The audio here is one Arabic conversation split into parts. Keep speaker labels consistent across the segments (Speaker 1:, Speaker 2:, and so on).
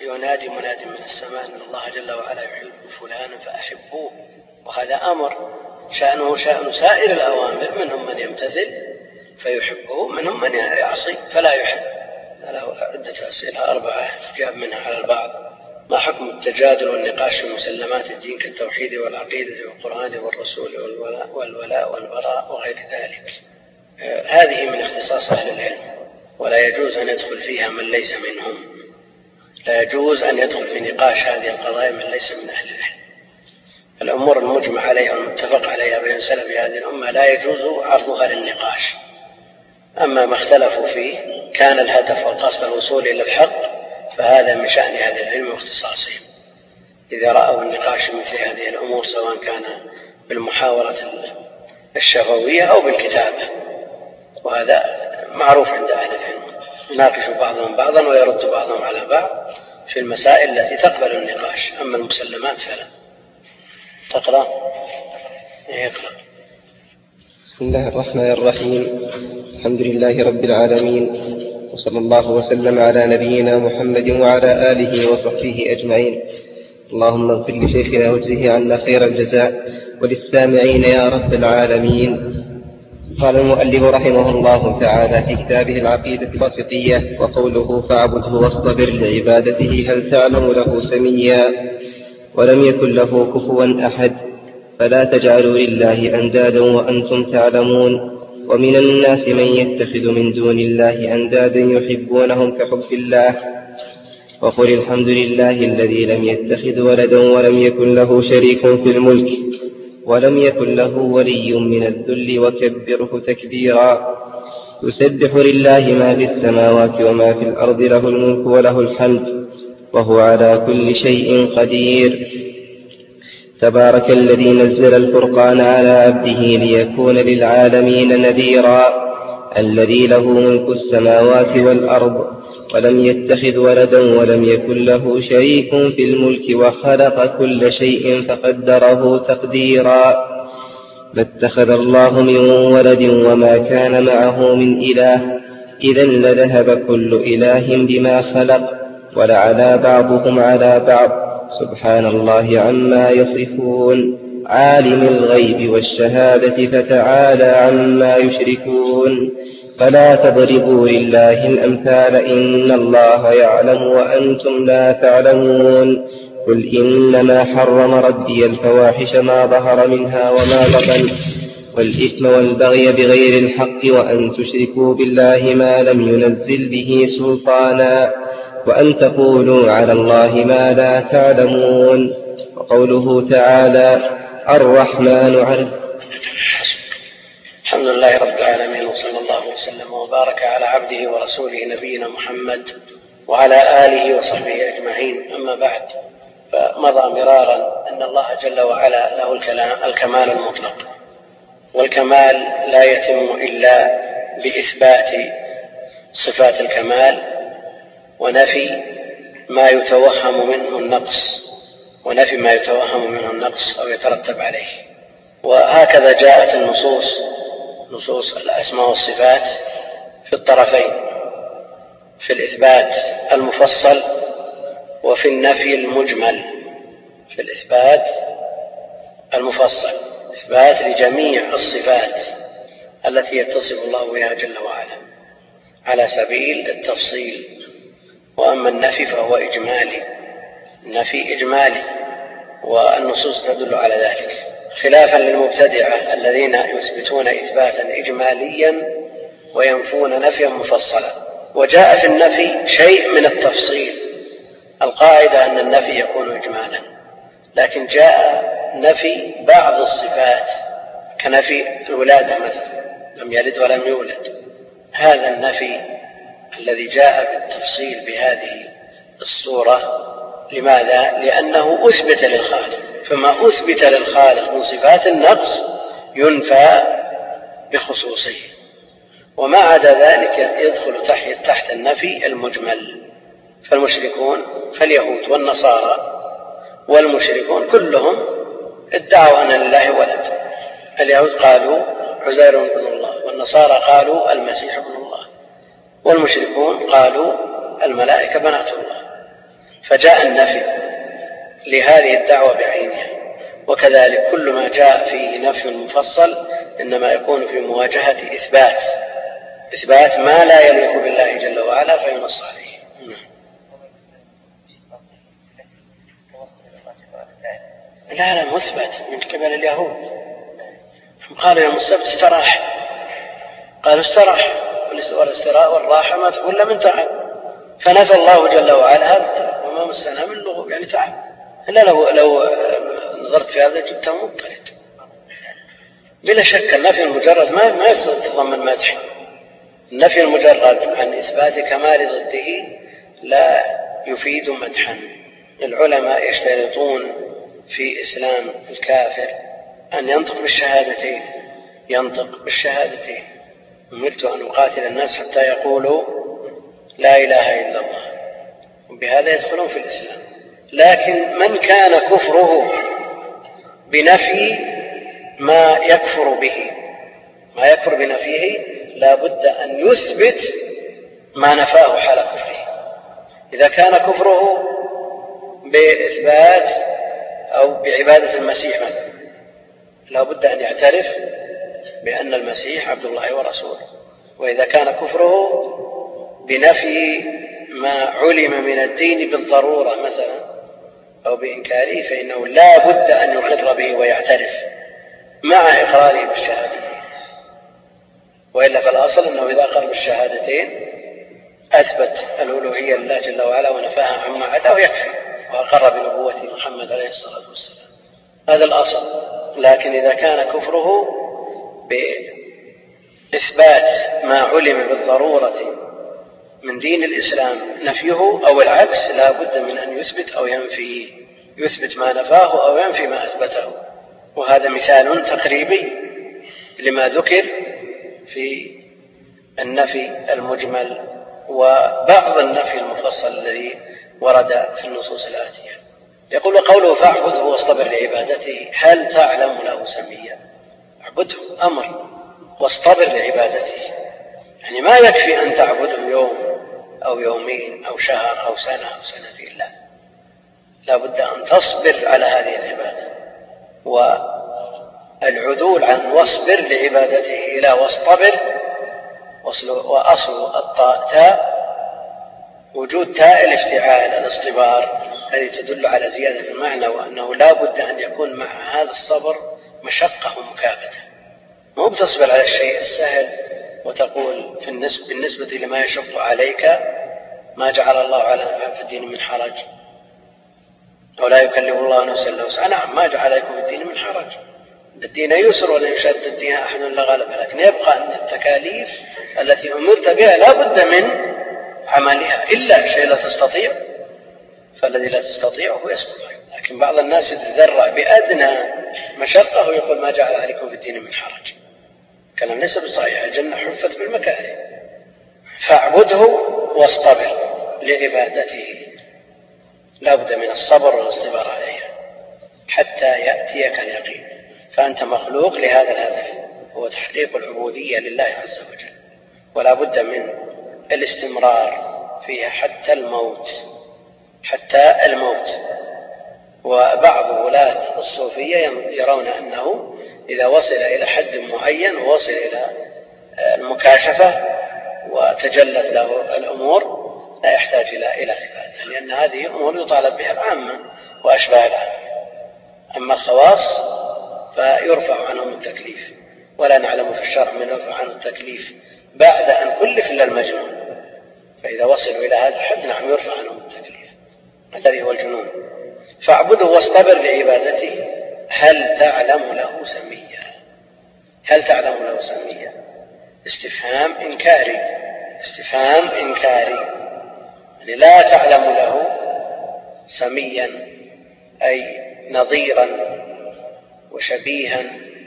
Speaker 1: ينادي مناد من السماء أن الله جل وعلا يحب فلانا فأحبوه، وهذا أمر شأنه شأن سائر الأوامر، منهم من يمتثل فيحبه، منهم من يعصي فلا يحب. له عدة أسئلة 4 جاب منها على البعض. ما حكم التجادل والنقاش في مسلمات الدين كالتوحيد والعقيدة والقرآن والرسول والولاء والبراء وغير ذلك؟ هذه من اختصاص أهل العلم، ولا يجوز أن يدخل فيها من ليس منهم. لا يجوز أن يدخل في نقاش هذه القضايا من ليس من أهل العلم. الأمور المجمع عليها والمتفق عليها بين سلف هذه الأمة لا يجوز عرضها للنقاش. أما ما اختلفوا فيه كان الهدف والقصد الوصول إلى الحق، فهذا من شأن أهل العلم واختصاصهم. إذا رأوا النقاش في مثل هذه الأمور سواء كان بالمحاورة الشفوية أو بالكتابة، وهذا معروف عند أهل العلم، يناقش بعضهم بعضا ويرد بعضهم على بعض في المسائل التي تقبل النقاش. أما المسلمات فلا. تقرأ؟ يقرأ.
Speaker 2: بسم الله الرحمن الرحيم. الحمد لله رب العالمين، وصلى الله وسلم على نبينا محمد وعلى آله وصحبه أجمعين. اللهم اغفر لشيخنا واجزه عنا خير الجزاء، وللسامعين يا رب العالمين. قال المؤلف رحمه الله تعالى في كتابه العقيدة الواسطية: وقوله فاعبده واصطبر لعبادته هل تعلم له سميا؟ ولم يكن له كفوا أحد، فلا تجعلوا لله أندادا وأنتم تعلمون. ومن الناس من يتخذ من دون الله أندادا يحبونهم كحب الله. وقل الحمد لله الذي لم يتخذ ولدا ولم يكن له شريك في الملك ولم يكن له ولي من الذل وكبره تكبيرا. يسبح لله ما في السماوات وما في الأرض، له الملك وله الحمد وهو على كل شيء قدير. تبارك الذي نزل الفرقان على عبده ليكون للعالمين نذيرا. الذي له ملك السماوات والأرض ولم يتخذ ولدا ولم يكن له شريك في الملك وخلق كل شيء فقدره تقديرا. ما اتخذ الله من ولد وما كان معه من إله، إذا لذهب كل إله بما خلق ولعلى بعضهم على بعض. سبحان الله عما يصفون. عالم الغيب والشهادة فتعالى عما يشركون. فلا تضربوا لله الأمثال، إن الله يعلم وأنتم لا تعلمون. قل إنما حرم ربي الفواحش ما ظهر منها وما بطن والإثم والبغي بغير الحق وأن تشركوا بالله ما لم ينزل به سلطانا وأن تقولوا على الله ما لا تعلمون. وقوله تعالى: الرحمن على.
Speaker 1: الحمد لله رب العالمين، وصلى الله وسلم وبارك على عبده ورسوله نبينا محمد وعلى آله وصحبه أجمعين. أما بعد، فمضى مرارا أن الله جل وعلا له الكمال المطلق، والكمال لا يتم إلا بإثبات صفات الكمال ونفي ما يتوهم منه النقص أو يترتب عليه. وهكذا جاءت نصوص الأسماء والصفات في الطرفين، في الإثبات المفصل وفي النفي المجمل. في الإثبات المفصل إثبات لجميع الصفات التي يتصف الله بها جل وعلا على سبيل التفصيل. وأما النفي فهو إجمالي، والنصوص تدل على ذلك، خلافا للمبتدعة الذين يثبتون إثباتا إجماليا وينفون نفيا مفصلا. وجاء في النفي شيء من التفصيل. القاعدة أن النفي يكون إجمالا، لكن جاء نفي بعض الصفات كنفي الولادة مثلا، لم يلد ولم يولد. هذا النفي الذي جاء بالتفصيل بهذه الصورة، لماذا؟ لأنه أثبت للخالق، فما أثبت للخالق من صفات النقص ينفى بخصوصه، وما عدا ذلك يدخل تحت النفي المجمل. فاليهود والنصارى والمشركون كلهم ادعوا أن لله ولد. اليهود قالوا عزير ابن الله، والنصارى قالوا المسيح ابن الله، والمشركون قالوا الملائكة بنات الله. فجاء النفي لهذه الدعوة بعينها. وكذلك كل ما جاء فيه نفي مفصل إنما يكون في مواجهة إثبات ما لا يليق بالله جل وعلا فينص عليه. لا مثبت من قبل اليهود. قالوا يوم السبت استراح، قالوا استراح، والاستراء والراحة ما تقول له من تعب، فنفى الله جل وعلا هذا التعب وما مسنا من لغوب يعني تعب. إلا لو نظرت في هذا جبتها مضطرد. بلا شك النفي المجرد ما يتضمن مدح. النفي المجرد عن إثبات كمال ضده لا يفيد مدحا. العلماء يشترطون في إسلام الكافر أن ينطق بالشهادتين. أمرت أن أقاتل الناس حتى يقولوا لا إله إلا الله، وبهذا يدخلون في الإسلام. لكن من كان كفره بنفي ما يكفر بنفيه لا بد أن يثبت ما نفاه حال كفره. إذا كان كفره بإثبات أو بعبادة المسيح مثلا لا بد أن يعترف بأن المسيح عبد الله ورسوله. وإذا كان كفره بنفي ما علم من الدين بالضرورة مثلا أو بإنكاره فإنه لا بد أن يقر به ويعترف مع إقراره بالشهادتين. وإلا فالأصل أنه إذا أقر بالشهادتين أثبت الألوهية لله جل وعلا ونفاها عما عداه يكفي، وأقر بنبوة محمد عليه الصلاة والسلام. هذا الأصل. لكن إذا كان كفره بإثبات ما علم بالضرورة من دين الإسلام نفيه أو العكس لا بد من أن يثبت أو ينفي، يثبت ما نفاه أو ينفي ما أثبته. وهذا مثال تقريبي لما ذكر في النفي المجمل وبعض النفي المفصل الذي ورد في النصوص الآتية. يقول قوله فاعبده واصطبر لعبادته هل تعلم له سميا؟ اعبده أمر واصطبر لعبادته، يعني ما يكفي أن تعبده يوم أو يومين أو شهر أو سنة أو سنتين، لا بد أن تصبر على هذه العبادة. والعدول عن واصبر لعبادته إلى واصطبر وأصل التاء وجود تاء الافتعال الاصطبار الذي تدل على زيادة في المعنى، وأنه لا بد أن يكون مع هذا الصبر مشقة ومكابدة. مو بتصبر على الشيء السهل وتقول بالنسبة لما يشق عليك ما جعل الله على في الدين من حرج، أو لا يكلف الله نفسا إلا وسعها. نعم ما جعل عليكم في الدين من حرج، الدين يسر ولا يشد الدين أحد لا غالب، لكن يبقى أن التكاليف التي أمرت بها لا بد من عملها إلا الشيء لا تستطيع، فالذي لا تستطيعه يسكت. لكن بعض الناس يتذرع بأدنى مشقة ويقول ما جعل عليكم في الدين من حرج. كلام ليس بصحيح، الجنة حفت بالمكاره. فاعبده واصطبر لعبادته، لا بد من الصبر والاصطبار عليها حتى يأتيك اليقين. فأنت مخلوق لهذا الهدف، هو تحقيق العبودية لله عز وجل، ولا بد من الاستمرار فيها حتى الموت. وبعض ولاة الصوفية يرون أنه إذا وصل إلى حد معين ووصل إلى المكاشفة وتجلت له الأمور لا يحتاج إلى عبادة، لأن هذه أمور يطالب بها العامة وأشباه العامة. أما الخواص فيرفع عنهم التكليف، ولا نعلم في الشرع من يرفع عنه التكليف بعد أن كلف إلا المجنون. فإذا وصلوا إلى هذا الحد نعم يرفع عنهم التكليف الذي هو الجنون. فاعبده واصطبر لعبادته هل تعلم له سميا؟ استفهام إنكاري، يعني لا تعلم له سميا أي نظيرا وشبيها،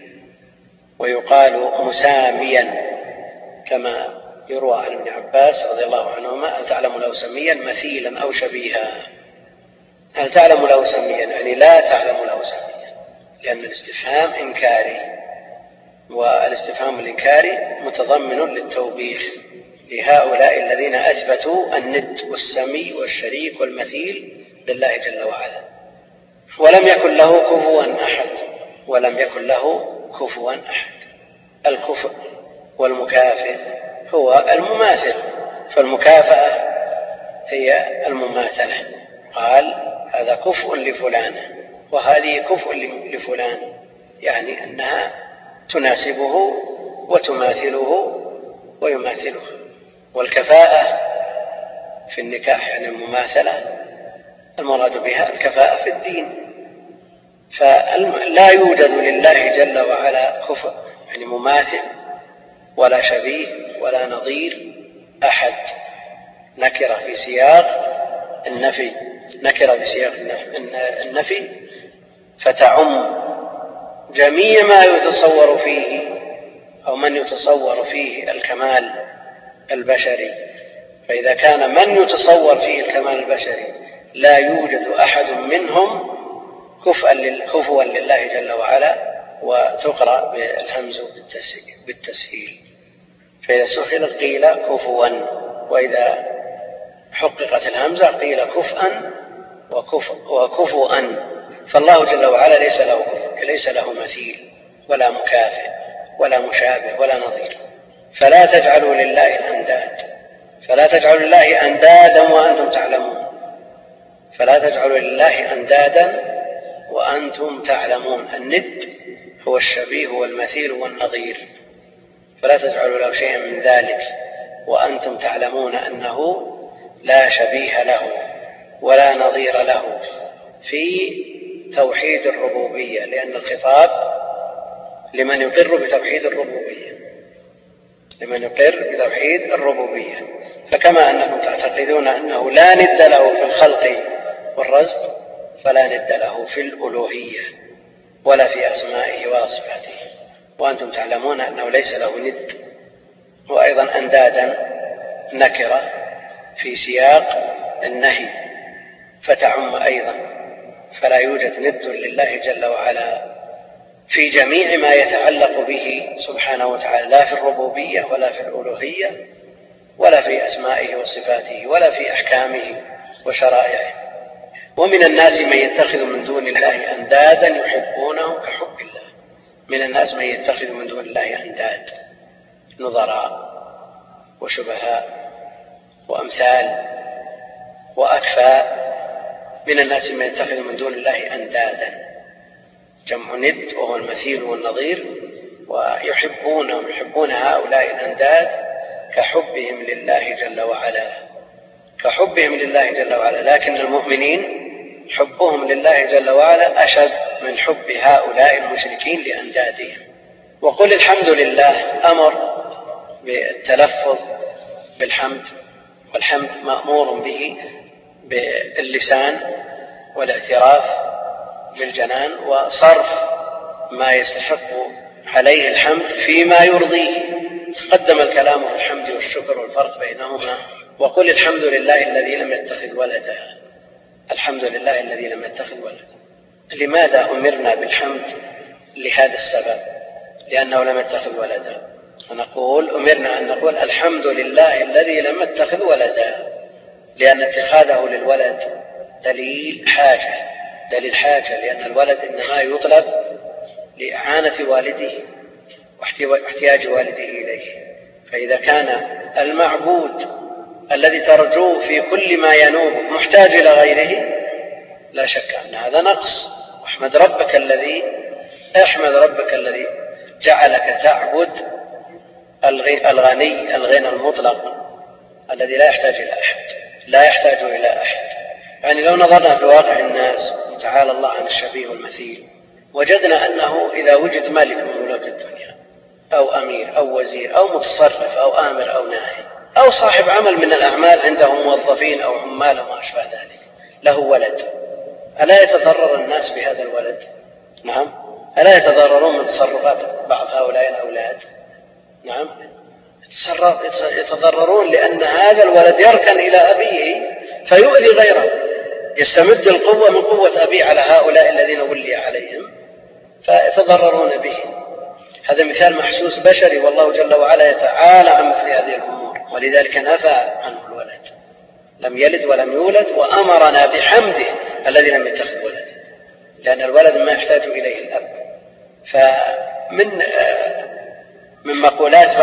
Speaker 1: ويقال مساميا كما يروى عن ابن عباس رضي الله عنهما هل تعلم له سميا مثيلا أو شبيها. هل تعلم له سميا يعني لا تعلم له سميا، لأن الاستفهام إنكاري، والاستفهام الإنكاري متضمن للتوبيخ لهؤلاء الذين أثبتوا الند والسمي والشريك والمثيل لله جل وعلا. ولم يكن له كفوا أحد، ولم يكن له كفوا أحد. الكفء والمكافئ هو المماثل، فالمكافأة هي المماثلة. قال هذا كفء لفلان وهذه كفء لفلان، يعني أنها تناسبه وتماثله ويماثله. والكفاءة في النكاح يعني المماثلة، المراد بها الكفاءة في الدين. فلا يوجد لله جل وعلا كفء يعني مماثل ولا شبيه ولا نظير أحد. نكرة في سياق النفي، نكرة في سياق النفي فتعم جميع ما يتصور فيه أو من يتصور فيه الكمال البشري. فإذا كان من يتصور فيه الكمال البشري لا يوجد أحد منهم كفوا لله جل وعلا، وتقرأ بالهمز بالتسهيل. فإذا سهلت قيل كفوا، وإذا حققت الهمزة قيل كفءا وكفوا. فالله جل وعلا ليس له مثيل ولا مكافئ ولا مشابه ولا نظير. فلا تجعلوا لله الأنداد، فلا تجعلوا لله أندادا وأنتم تعلمون، فلا تجعلوا لله أندادا وأنتم تعلمون. الند هو الشبيه والمثيل والنظير، فلا تجعلوا له شيئا من ذلك وأنتم تعلمون أنه لا شبيه له ولا نظير له في توحيد الربوبية، لأن الخطاب لمن يقر بتوحيد الربوبية، لمن يقر بتوحيد الربوبية. فكما أنكم تعتقدون أنه لا ند له في الخلق والرزق، فلا ند له في الألوهية ولا في أسمائه وصفاته، وأنتم تعلمون أنه ليس له ند. وأيضا أندادا نكرة في سياق النهي فتعم أيضا، فلا يوجد ند لله جل وعلا في جميع ما يتعلق به سبحانه وتعالى، لا في الربوبية ولا في الألوهية ولا في أسمائه وصفاته ولا في أحكامه وشرائعه. ومن الناس من يتخذ من دون الله أندادا يحبونهم كحب الله. من الناس من يتخذ من دون الله أنداد، نظراء وشبهاء وأمثال وأكفاء. من الناس من يتخذ من دون الله أندادا، جمع ند وهو المثيل والنظير، ويحبون هؤلاء الأنداد كحبهم لله جل وعلا، كحبهم لله جل وعلا. لكن المؤمنين حبهم لله جل وعلا أشد من حب هؤلاء المشركين لأندادهم. وقل الحمد لله أمر بالتلفظ بالحمد، والحمد مأمور به باللسان والاعتراف بالجنان، وصرف ما يستحق عليه الحمد فيما يرضيه. تقدم الكلام في الحمد والشكر والفرق بينهما. وقل الحمد لله الذي لم يتخذ ولدا، الحمد لله الذي لم يتخذ ولدا. لماذا أمرنا بالحمد؟ لهذا السبب، لأنه لم يتخذ ولدا. فنقول أمرنا أن نقول الحمد لله الذي لم يتخذ ولدا، لأن اتخاذه للولد دليل حاجة، لأن الولد إنما يطلب لإعانة والده واحتياج والده إليه. فإذا كان المعبود الذي ترجوه في كل ما ينوب محتاج إلى غيره، لا شك أن هذا نقص. احمد ربك الذي جعلك تعبد الغني الغنى المطلق الذي لا يحتاج إلى أحد. يعني لو نظرنا في واقع الناس، تعالى الله عن الشبيه والمثيل، وجدنا أنه إذا وجد ملك من ملوك الدنيا أو أمير أو وزير أو متصرف أو آمر أو ناهي أو صاحب عمل من الأعمال، عندهم موظفين أو عمال وما أشبه ذلك، له ولد، ألا يتضرر الناس بهذا الولد؟ نعم. ألا يتضررون من تصرفات بعض هؤلاء الأولاد؟ نعم، يتضررون، لأن هذا الولد يركن إلى أبيه فيؤذي غيره، يستمد القوة من قوة أبيه على هؤلاء الذين ولي عليهم فيتضررون به. هذا مثال محسوس بشري، والله جل وعلا يتعالى عن مثل هذه الأمور، ولذلك نفى عنه الولد. لم يلد ولم يولد، وأمرنا بحمده الذي لم يتخذ ولد، لأن الولد ما يحتاج إليه الأب. من مقولات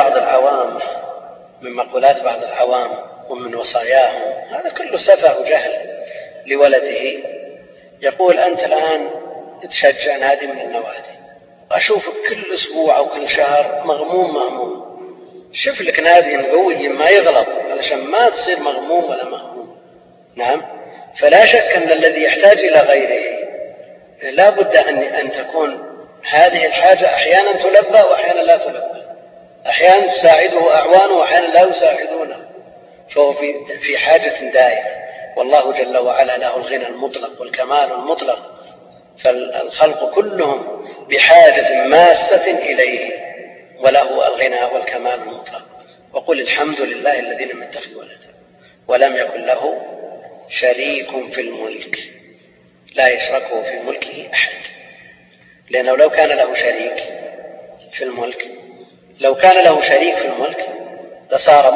Speaker 1: بعض العوام ومن وصاياهم، هذا كله سفه وجهل لولده. يقول: أنت الآن تشجع نادي من النوادي، أشوفك كل أسبوع أو كل شهر مغموم، شوف لك نادي قوي ما يغلط علشان ما تصير مغموم ولا مهموم. نعم، فلا شك أن الذي يحتاج إلى غيره لا بد أن تكون هذه الحاجة أحيانا تلبى وأحيانا لا تلبى، أحيانا تساعده أعوانه وأحيانا لا يساعدونه، فهو في حاجة دائمة. والله جل وعلا له الغنى المطلق والكمال المطلق، فالخلق كلهم بحاجة ماسة إليه، وله الغنى والكمال المطلق. وقل الحمد لله الذي لم يتخذ ولدا ولم يكن له شريك في الملك، لا يشركه في ملكه أحد. لأنه لو كان له شريك في الملك لصار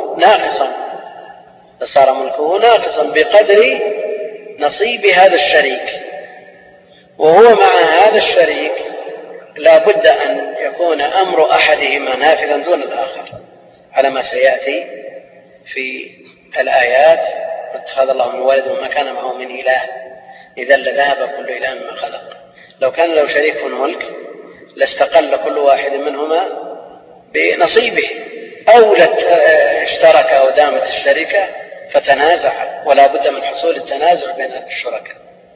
Speaker 1: ملكه ناقصا بقدر نصيب هذا الشريك، وهو مع هذا الشريك لا بد أن يكون أمر أحدهما نافذا دون الآخر، على ما سيأتي في الآيات: اتخذ الله من ولد وما كان معه من إله إذا لذهب كل إله مما خلق. لو كان له شريك في الملك لاستقل كل واحد منهما بنصيبه، أو اشترك ودامت الشركة فتنازع، ولا بد من حصول التنازع بين الشركاء،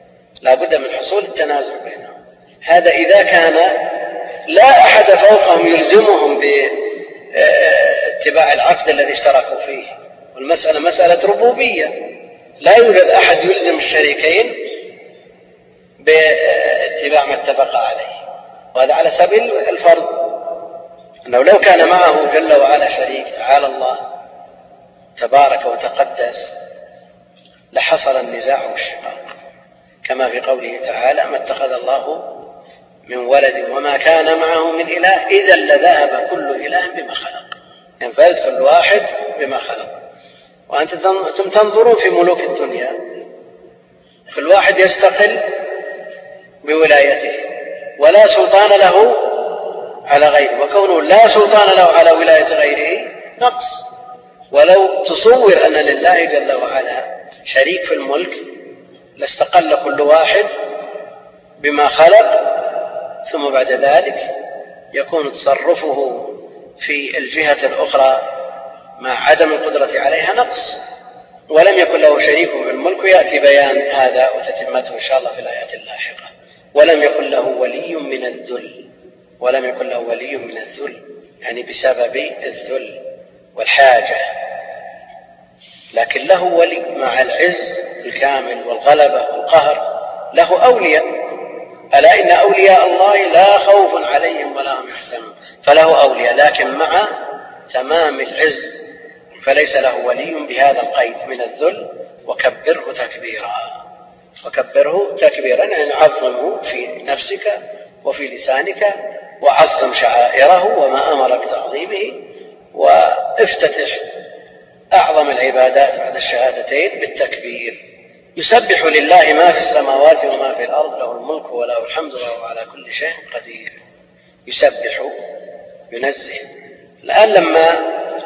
Speaker 1: بينهم. هذا إذا كان لا أحد فوقهم يلزمهم باتباع العقد الذي اشتركوا فيه، والمسألة مسألة ربوبية، لا يوجد أحد يلزم الشريكين باتباع ما اتفق عليه. وهذا على سبيل الفرض، أنه لو كان معه جل وعلا شريك تعالى الله تبارك وتقدس لحصل النزاع والشقاق، كما في قوله تعالى: ما اتخذ الله من ولد وما كان معه من إله إذا لذهب كل إله بما خلق، ينفرد كل واحد بما خلق. وأنتم تنظرون في ملوك الدنيا، كل واحد يستقل بولايته ولا سلطان له على غيره، وكونه لا سلطان له على ولاية غيره نقص. ولو تصور أن لله جل وعلا شريك في الملك لاستقل كل واحد بما خلق، ثم بعد ذلك يكون تصرفه في الجهة الأخرى مع عدم القدرة عليها نقص. ولم يكن له شريك في الملك، ويأتي بيان هذا وتتمته إن شاء الله في الآيات اللاحقة. ولم يكن له ولي من الذل، يعني بسبب الذل والحاجة، لكن له ولي مع العز الكامل والغلبة والقهر، له أولياء. ألا إن أولياء الله لا خوف عليهم ولا هم يحزنون، فله أولياء لكن مع تمام العز، فليس له ولي بهذا القيد من الذل. وكبره تكبيرا، يعني عظمه في نفسك وفي لسانك، وعظم شعائره وما أمر بتعظيمه، وافتتح أعظم العبادات بعد الشهادتين بالتكبير. يسبح لله ما في السماوات وما في الأرض، له الملك وله الحمد وهو على كل شيء قدير. يسبح، ينزه. الآن لما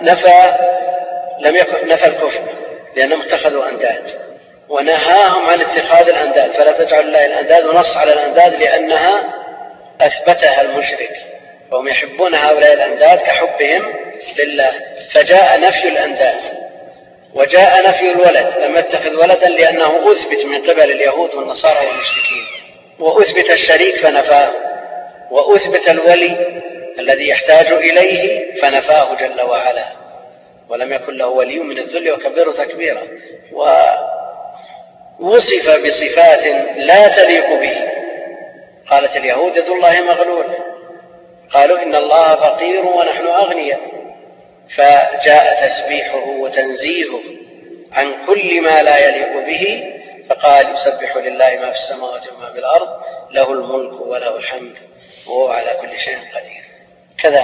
Speaker 1: نفى الكفر لأنهم اتخذوا أنداد، ونهاهم عن اتخاذ الأنداد، فلا تجعل الله الأنداد، ونص على الأنداد لأنها أثبتها المشرك، فهم يحبون هؤلاء الأنداد كحبهم لله، فجاء نفي الأنداد وجاء نفي الولد. لم يتخذ ولدا لأنه أثبت من قبل اليهود والنصارى والمشركين، وأثبت الشريك فنفاه، وأثبت الولي الذي يحتاج إليه فنفاه جل وعلا. ولم يكن له ولي من الذل وكبره تكبيرا. ووصف بصفات لا تليق به. قالت اليهود يد الله مغلولة، قالوا إن الله فقير ونحن أغنياء، فجاء تسبيحه وتنزيهه عن كل ما لا يليق به، فقال يسبح لله ما في السماوات وما في الأرض، له الملك وله الحمد وهو على كل شيء قدير.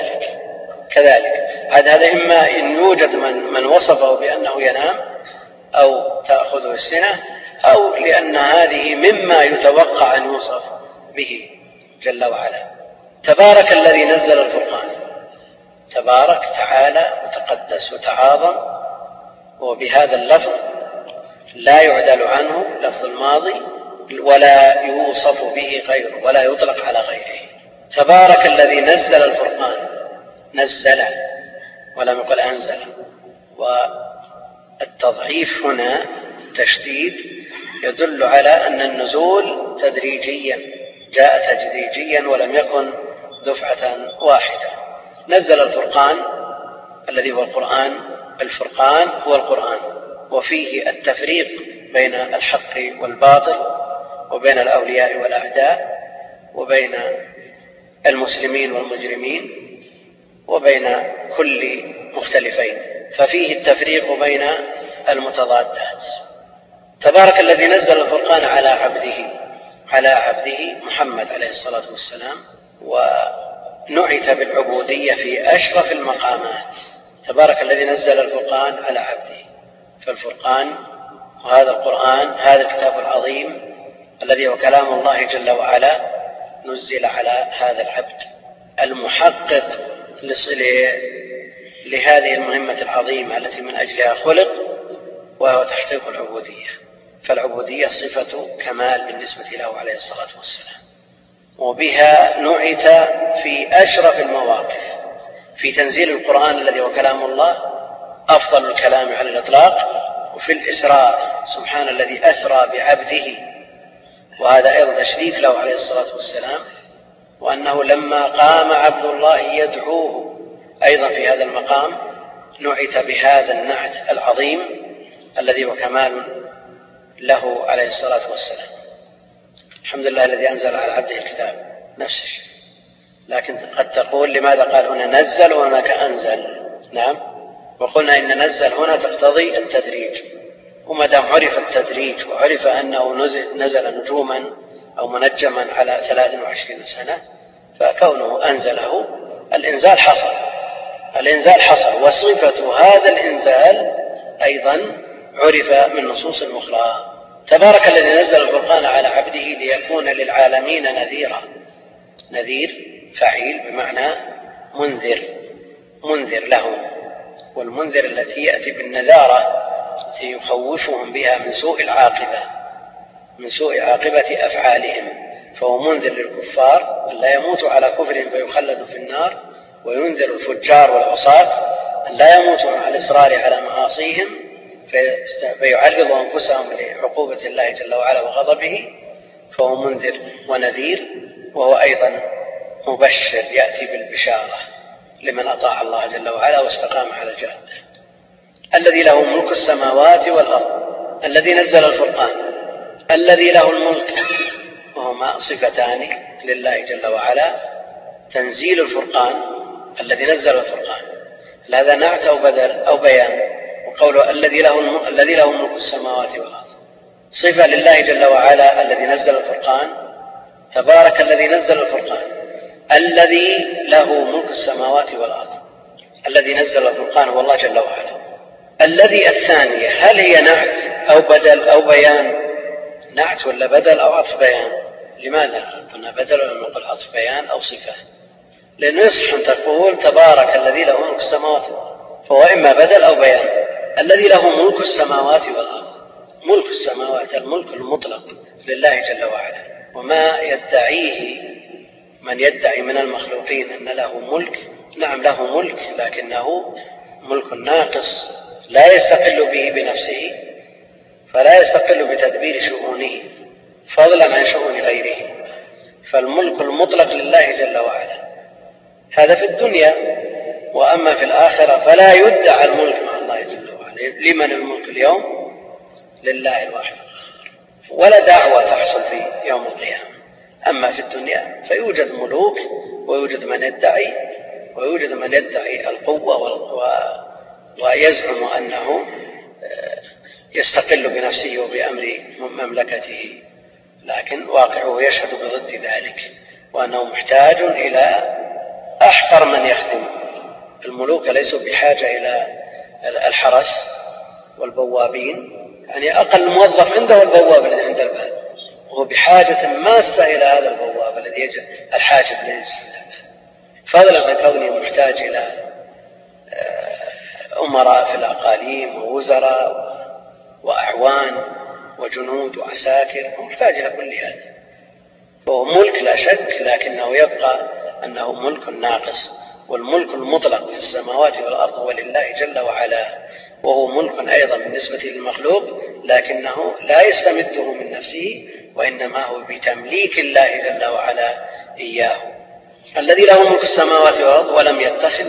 Speaker 1: كذلك هذا إما إن يوجد من وصفه بأنه ينام، أو تأخذه السنة، أو لأن هذه مما يتوقع أن يوصف به جل وعلا. تبارك الذي نزل الفرقان، تبارك تعالى وتقدس وتعاظم، وبهذا اللفظ لا يعدل عنه لفظ الماضي ولا يوصف به غيره ولا يطلق على غيره. تبارك الذي نزل الفرقان، نزل ولم يقل أنزل، والتضعيف هنا تشديد يدل على أن النزول تدريجيا، جاء تدريجيا ولم يكن دفعة واحدة. نزل الفرقان الذي هو القرآن، الفرقان هو القرآن، وفيه التفريق بين الحق والباطل، وبين الأولياء والأعداء، وبين المسلمين والمجرمين، وبين كل مختلفين، ففيه التفريق بين المتضادات. تبارك الذي نزل الفرقان على عبده محمد عليه الصلاة والسلام، ونعت بالعبودية في أشرف المقامات. تبارك الذي نزل الفرقان على عبده، فالفرقان وهذا القرآن، هذا الكتاب العظيم الذي هو كلام الله جل وعلا، نزل على هذا العبد المحقق لهذه المهمة العظيمة التي من أجلها خلق، وهو تحقيق العبودية. فالعبودية صفة كمال بالنسبة له عليه الصلاة والسلام، وبها نعت في أشرف المواقف، في تنزيل القرآن الذي هو كلام الله أفضل الكلام على الإطلاق، وفي الإسراء سبحان الذي أسرى بعبده، وهذا أيضا تشريف له عليه الصلاة والسلام، وأنه لما قام عبد الله يدعوه أيضا في هذا المقام نعت بهذا النعت العظيم الذي هو كمال له عليه الصلاة والسلام. الحمد لله الذي أنزل على عبده الكتاب، نفس الشيء. لكن قد تقول لماذا قال هنا نزل وهناك أنزل؟ نعم، وقلنا إن نزل هنا تقتضي التدريج، وما دام عرف التدريج وعرف أنه نزل نجوما أو منجما على 23 سنة، فكونه أنزله الإنزال حصل، وصفة هذا الإنزال أيضا عرف من نصوص أخرى. تبارك الذي نزل الفرقان على عبده ليكون للعالمين نذيرا. نذير فعيل بمعنى منذر لهم، والمنذر التي يأتي بالنذارة التي يخوفهم بها من سوء عاقبة أفعالهم، فهو منذر للكفار أن لا يموتوا على كفرهم فيخلدوا في النار، وينذر الفجار والعصاة أن لا يموتوا مع الإصرار على معاصيهم فيعرضوا أنفسهم لعقوبة الله جل وعلا وغضبه، فهو منذر ونذير، وهو أيضا مبشر يأتي بالبشارة لمن أطاع الله جل وعلا واستقام على الجادة. الذي له ملك السماوات والأرض، الذي نزل الفرقان، الذي له الملك، وهما صفتان لله جل وعلا. تنزيل الفرقان، الذي نزل الفرقان، هذا نعت أو بدل أو بيان، وقوله الذي له ملك السماوات والأرض صفة لله جل وعلا الذي نزل الفرقان. تبارك الذي نزل الفرقان، الذي له ملك السماوات والأرض، الذي نزل الفرقان هو الله جل وعلا. الذي الثانية هل هي نعت أو بدل أو بيان؟ نعت ولا بدل أو عطف بيان؟ لماذا قلنا بدل ولم نقل عطف بيان أو صفة؟ لأنه يصح أن تقول تبارك الذي له ملك السماوات والأرض، فهو إما بدل أو بيان. الذي له ملك السماوات والأرض، ملك السماوات الملك المطلق لله جل وعلا، وما يدعيه من يدعي من المخلوقين أن له ملك، نعم له ملك، لكنه ملك ناقص لا يستقل به بنفسه، فلا يستقل بتدبير شؤونه فضلا عن شؤون غيره. فالملك المطلق لله جل وعلا، هذا في الدنيا. وأما في الآخرة فلا يدعى الملك مع الله جل وعلا. لمن الملك اليوم؟ لله الواحد القهار، ولا دعوة تحصل في يوم القيامة. أما في الدنيا فيوجد ملوك، ويوجد من يدعي القوة ويزعم أنه يستقل بنفسه وبأمر مملكته، لكن واقعه يشهد بضد ذلك، وأنه محتاج إلى أحقر من يخدمه. الملوك ليسوا بحاجة إلى الحرس والبوابين يعني أقل موظف عنده البواب الذي عند الباب، وهو بحاجة ماسة إلى هذا البواب الذي الحاجب الذي يجلس عند الباب، فضلا عن كونه محتاج إلى أمراء في الأقاليم ووزراء وأعوان وجنود وعساكر، ومحتاج إلى كل هذا. وهو ملك لا شك، لكنه يبقى أنه ملك ناقص، والملك المطلق في السماوات والأرض هو لله جل وعلا، وهو ملك أيضا بالنسبة للمخلوق، لكنه لا يستمده من نفسه، وإنما هو بتمليك الله جل وعلا إياه، الذي له ملك السماوات والأرض ولم يتخذ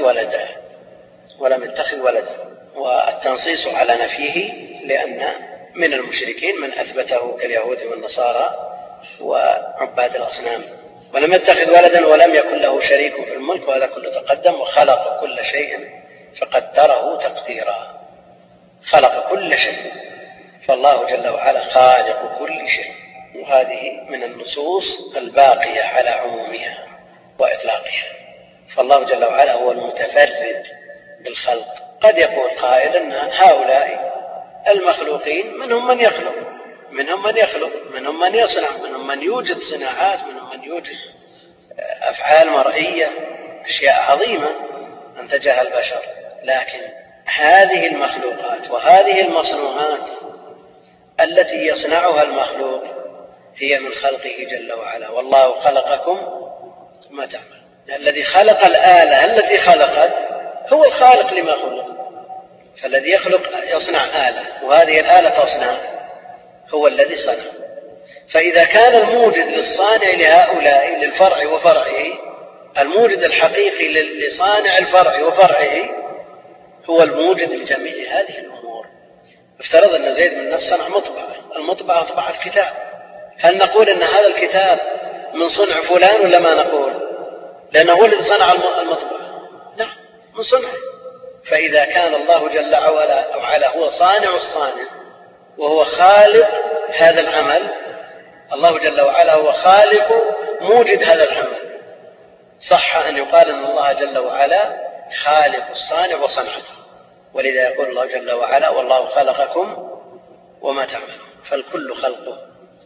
Speaker 1: ولدا. والتنصيص على نفيه لأن من المشركين من أثبته كاليهود والنصارى وعباد الأصنام. ولم يتخذ ولدا ولم يكن له شريك في الملك، وهذا كله تقدم. وخلق كل شيء فقدره تقديرا، خلق كل شيء، فالله جل وعلا خالق كل شيء. وهذه من النصوص الباقية على عمومها وإطلاقها. فالله جل وعلا هو المتفرد بالخلق. قد يقول قائل أن هؤلاء المخلوقين منهم من يخلق، منهم من يصنع، منهم من يوجد صناعات، منهم من يوجد أفعال مرئية، أشياء عظيمة أنتجها البشر. لكن هذه المخلوقات وهذه المصنوعات التي يصنعها المخلوق هي من خلقه جل وعلا. والله خلقكم ما تعمل. الذي خلق الآلة التي خلقت هو الخالق لما خلق، فالذي يصنع آلة وهذه الآلة تصنع هو الذي صنع. فإذا كان الموجد للصانع لهؤلاء للفرع وفرعه، الموجد الحقيقي لصانع الفرع وفرعه هو الموجد لجميع هذه الأمور. افترض أن زيد بن الناس صنع مطبعة، المطبعة طبعت كتاب، هل نقول أن هذا الكتاب من صنع فلان ولا ما نقول؟ لأنه هو الذي صنع المطبعة. نعم، من صنعه. فإذا كان الله جل وعلا هو صانع الصانع وهو خالق هذا العمل، الله جل وعلا هو خالق موجد هذا العمل، صح أن يقال أن الله جل وعلا خالق الصانع وصنعته. ولذا يقول الله جل وعلا والله خلقكم وما تعملون، فالكل خلقه.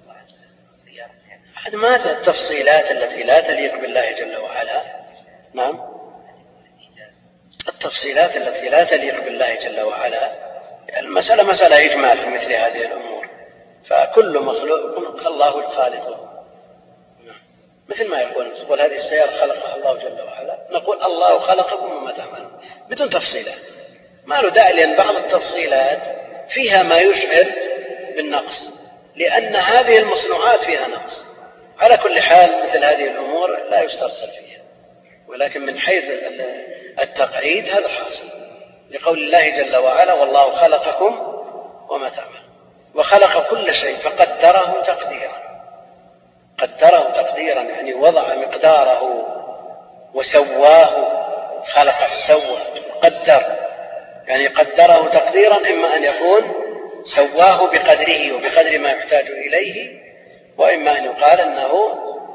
Speaker 1: هذه ما التفصيلات التي لا تليق بالله جل وعلا. نعم، التفصيلات التي لا تليق بالله جل وعلا. المسألة مسألة إجمال في مثل هذه الأمور، فكل مخلوق الله الخالق. مثل ما يقول هذه السيارة خلقها الله جل وعلا، نقول الله خلقكم وما تعملون بدون تفصيلات. ما له داعي، لأن بعض التفصيلات فيها ما يشعر بالنقص، لأن هذه المصنوعات فيها نقص. على كل حال مثل هذه الأمور لا يسترسل فيها، ولكن من حيث التقعيد هذا حاصل لقول الله جل وعلا والله خلقكم وما تعملون. وخلق كل شيء فقدره تقديرا. قدره تقديرا يعني وضع مقداره وسواه. خلق فسوى، قدر يعني قدره تقديرا، إما أن يكون سواه بقدره وبقدر ما يحتاج إليه، وإما أن يقال أنه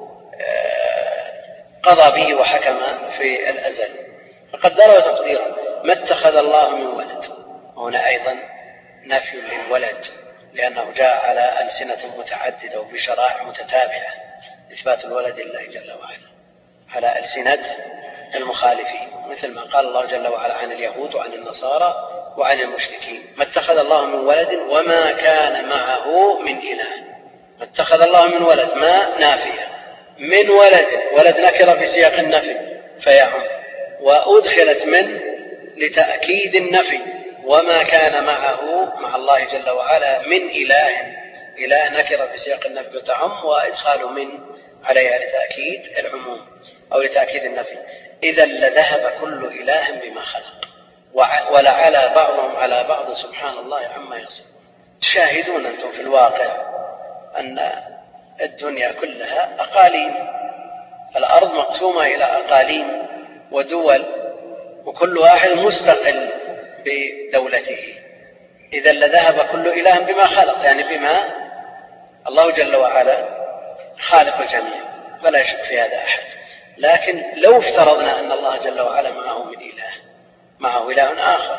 Speaker 1: قضى به وحكم في الأزل. فقدره تقديرا. ما اتخذ الله من ولد، هنا أيضا نفي للولد، لأنه جاء على ألسنة متعددة وفي شرائع متتابعة إثبات الولد لله جل وعلا على ألسنة المخالفين، مثل ما قال الله جل وعلا عن اليهود وعن النصارى وعن المشركين. ما اتخذ الله من ولد وما كان معه من إله. ما اتخذ الله من ولد، ما نافية، من ولد نكرة في سياق النفي فيعم، وأدخلت من لتأكيد النفي. وما كان معه مع الله جل وعلا من إله نكرة في سياق النفي وتعم، وإدخال من عليها لتأكيد العموم أو لتأكيد النفي. إذا لذهب كل إله بما خلق، ولعلى بعضهم على بعض سبحان الله عما يصف. تشاهدون أنتم في الواقع أن الدنيا كلها أقاليم، الأرض مقسومة إلى أقاليم ودول، وكل واحد مستقل بدولته. إذا لذهب كل إله بما خلق، يعني بما الله جل وعلا خالق الجميع، ولا يشك في هذا أحد. لكن لو افترضنا أن الله جل وعلا معه من إله، معه إله آخر،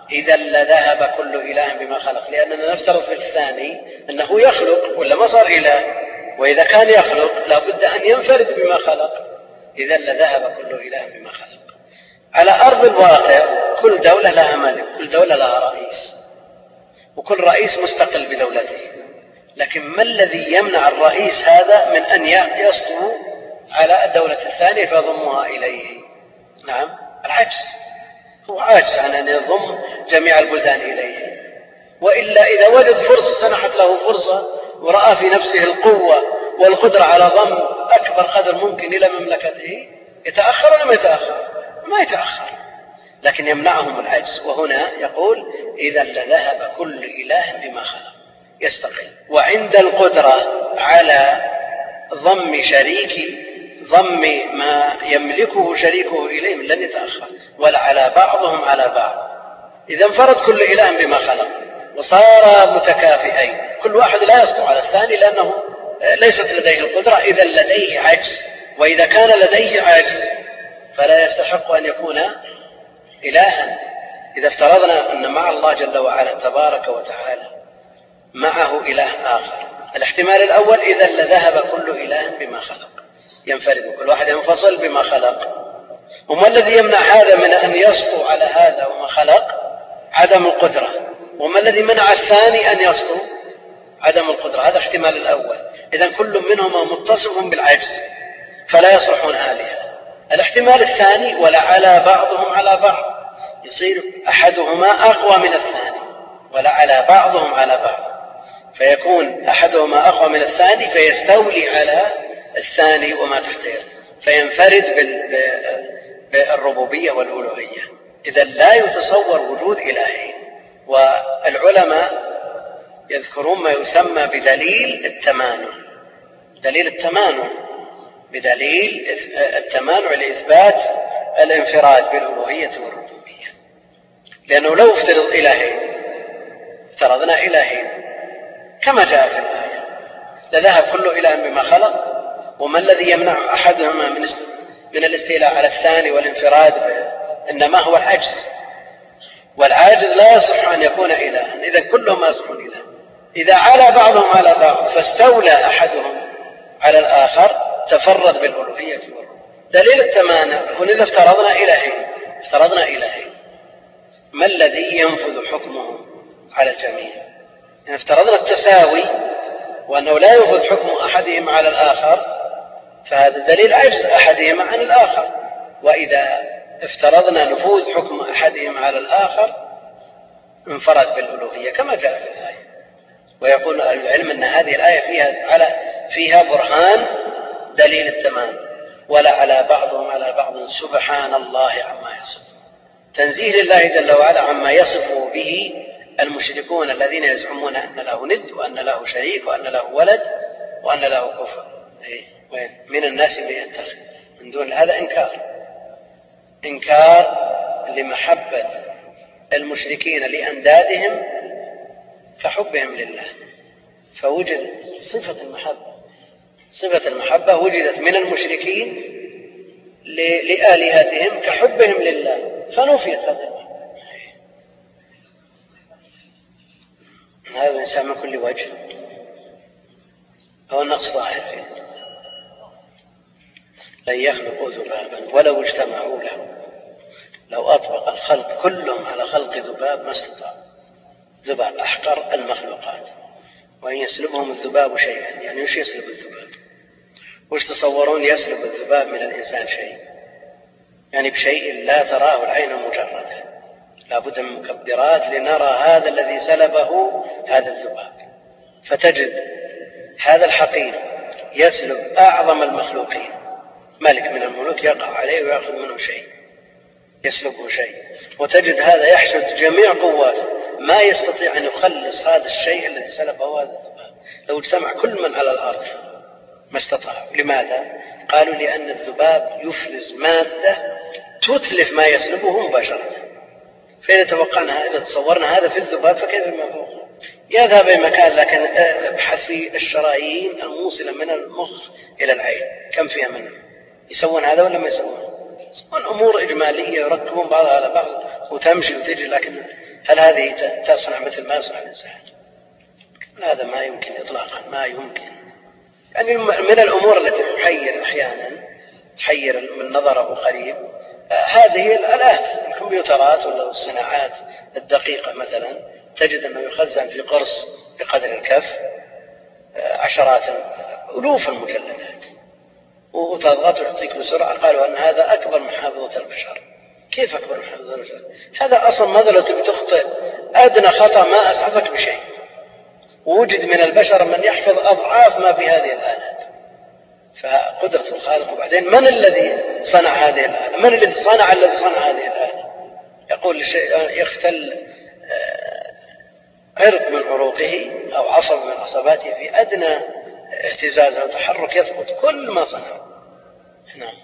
Speaker 1: إذا لذهب كل إله بما خلق، لأننا نفترض في الثاني أنه يخلق ولا ما صار إله، وإذا كان يخلق لا بد أن ينفرد بما خلق. إذا لذهب كل إله بما خلق. على أرض الواقع كل دولة لها ملك، كل دولة لها رئيس، وكل رئيس مستقل بدولته، لكن ما الذي يمنع الرئيس هذا من أن يسطو على الدولة الثانية فيضمها إليه؟ نعم، العجز، هو عاجز عن أن يضم جميع البلدان إليه. وإلا إذا وجد فرصة سنحت له فرصة ورأى في نفسه القوة والقدرة على ضم أكبر قدر ممكن إلى مملكته، يتأخر ولا ما يتأخر؟ ما يتأخر، لكن يمنعهم العجز. وهنا يقول إذا لذهب كل إله بما خلق، يستقل. وعند القدرة على ضم ما يملكه شريكه إليه لن يتأخر، ولا على بعضهم على بعض. إذا انفرد كل إله بما خلق وصار متكافئين، كل واحد لا يسطو على الثاني لأنه ليست لديه القدرة، إذا لديه عجز. وإذا كان لديه عجز فلا يستحق أن يكون إلها. إذا افترضنا أن مع الله جل وعلا تبارك وتعالى معه إله آخر، الاحتمال الأول إذا لذهب كل إله بما خلق، ينفرد كل واحد ينفصل بما خلق. وما الذي يمنع هذا من أن يسطو على هذا وما خلق؟ عدم القدرة. وما الذي منع الثاني أن يسطو؟ عدم القدرة. هذا الاحتمال الأول. إذن كل منهما متصف بالعجز فلا يصلحون آلهة. الاحتمال الثاني ولعلى بعضهم على بعض، يصير أحدهما أقوى من الثاني، ولعلى بعضهم على بعض، فيكون أحدهما أقوى من الثاني فيستولي على الثاني وما تحته، فينفرد بالربوبية والألوهية. إذا لا يتصور وجود إلهين. والعلماء يذكرون ما يسمى بدليل التمانع، دليل التمانع، بدليل التمانع لإثبات الانفراد بالألوهية والربوبية. لأنه لو افترضنا إلهين كما جاء في الآية لذهب كل إله بما خلق. وما الذي يمنع أحدهما من الاستيلاء على الثاني والانفراد إنما هو العجز، والعاجز لا يصح أن يكون إلها. إذا كلهم يصحون إله. إذا على بعضهم على بعض فاستولى أحدهم على الآخر تفرد بالألوهية والربوبية. دليل التمانع يكون إذا افترضنا إلهين ما الذي ينفذ حكمه على الجميع؟ إن افترضنا التساوي وأنه لا ينفذ حكم أحدهم على الآخر فهذا دليل عجز أحدهم عن الآخر. وإذا افترضنا نفوذ حكم أحدهم على الآخر انفرد بالألوهية كما جاء في الآية. ويقول أهل العلم أن هذه الآية فيها برهان دليل التمام. ولا على بعضهم على بعض سبحان الله عما يصف، تنزيه لله جل وعلا عما يصف به المشركون الذين يزعمون أن له ند وأن له شريك وأن له ولد وأن له كفر. من الناس من يتخذ من دون هذا إنكار لمحبة المشركين لأندادهم كحبهم لله. فوجد صفة المحبة وجدت من المشركين لآلهتهم كحبهم لله، فنفيت هذا المحبة. هذا الإنسان من كل وجه هو النقص ظاهر فيه. لن يخلقوا ذبابا ولو اجتمعوا له، لو أطبق الخلق كلهم على خلق ذباب ما استطاعوا. ذباب أحقر المخلوقات، وإن يسلبهم الذباب شيئا، يعني وش يسلب الذباب؟ وش تصورون يسلب الذباب من الإنسان شيء؟ يعني بشيء لا تراه العين مجردة، لا بد من مكبرات لنرى هذا الذي سلبه هذا الذباب. فتجد هذا الحقير يسلب أعظم المخلوقين، ملك من الملوك يقع عليه ويأخذ منه شيء، يسلبه شيء. وتجد هذا يحشد جميع قواته ما يستطيع أن يخلص هذا الشيء الذي سلبه هذا الذباب. لو اجتمع كل من على الأرض ما استطاع. لماذا؟ قالوا لأن الذباب يفرز مادة تتلف ما يسلبه مباشرة. إذا تصورنا هذا في الذباب فكيف ما فوقه؟ يذهب إلى مكان، لكن ابحث في الشرايين الموصلة من المخ إلى العين كم فيها منه. يسوون هذا ولا ما يسوون؟ يسوون أمور إجمالية يركبون بعضها على بعض وتمشي وتجي، لكن هل هذه تصنع مثل ما يصنع الإنسان؟ هذا ما يمكن إطلاقا، ما يمكن. يعني من الأمور التي تحير أحيانا، تحير من نظره قريب، هذه الآلات، الكمبيوترات ولا الصناعات الدقيقة مثلا، تجد أنه يخزن في قرص بقدر الكف عشرات ألوف المجلدات، وتضغط ويعطيك بسرعة. قالوا أن هذا أكبر من حافظة البشر. كيف أكبر من حافظة البشر؟ هذا أصلا ماذا لو تبي تخطئ أدنى خطأ ما أسعفك بشيء، ووجد من البشر من يحفظ أضعاف ما في هذه الآلات. فقدرة الخالق. وبعدين من الذي صنع هذه الآلة؟ من الذي صنع هذه الآلة؟ يقول يختل عرق من عروقه أو عصب من عصباته في أدنى اهتزاز أو تحرك يثبت كل ما صنع. نعم،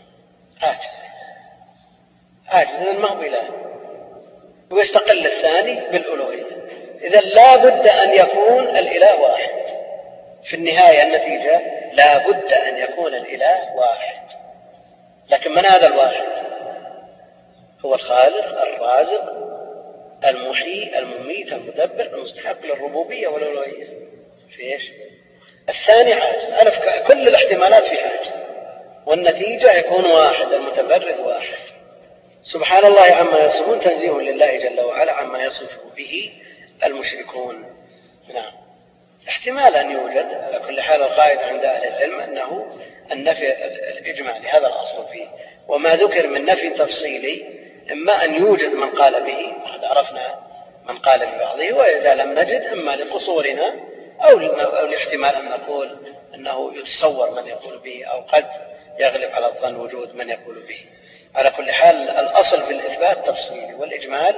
Speaker 1: عاجز ما هو إله. ويستقل الثاني بالألوهية. إذا لا بد أن يكون الإله واحد في النهاية، النتيجة لا بد أن يكون الإله واحد. لكن من هذا الواحد؟ هو الخالق الرازق المحيي المميت المدبر المستحق للربوبية والألوهية. في إيش؟ الثاني عاجز، ألف كل الاحتمالات في عاجز، والنتيجة يكون واحد، المتفرد واحد. سبحان الله عما يصفون، تنزيه لله جل وعلا عما يصف به المشركون. نعم، احتمال أن يوجد. على كل حال القاعدة عند أهل العلم أنه النفي الإجمالي هذا الأصل فيه، وما ذكر من نفي تفصيلي إما أن يوجد من قال به وقد عرفنا من قال ببعضه، وإذا لم نجد إما لقصورنا أو لاحتمال أن نقول أنه يتصور من يقول به، أو قد يغلب على الظن وجود من يقول به. على كل حال الأصل في الإثبات تفصيلي، والإجمال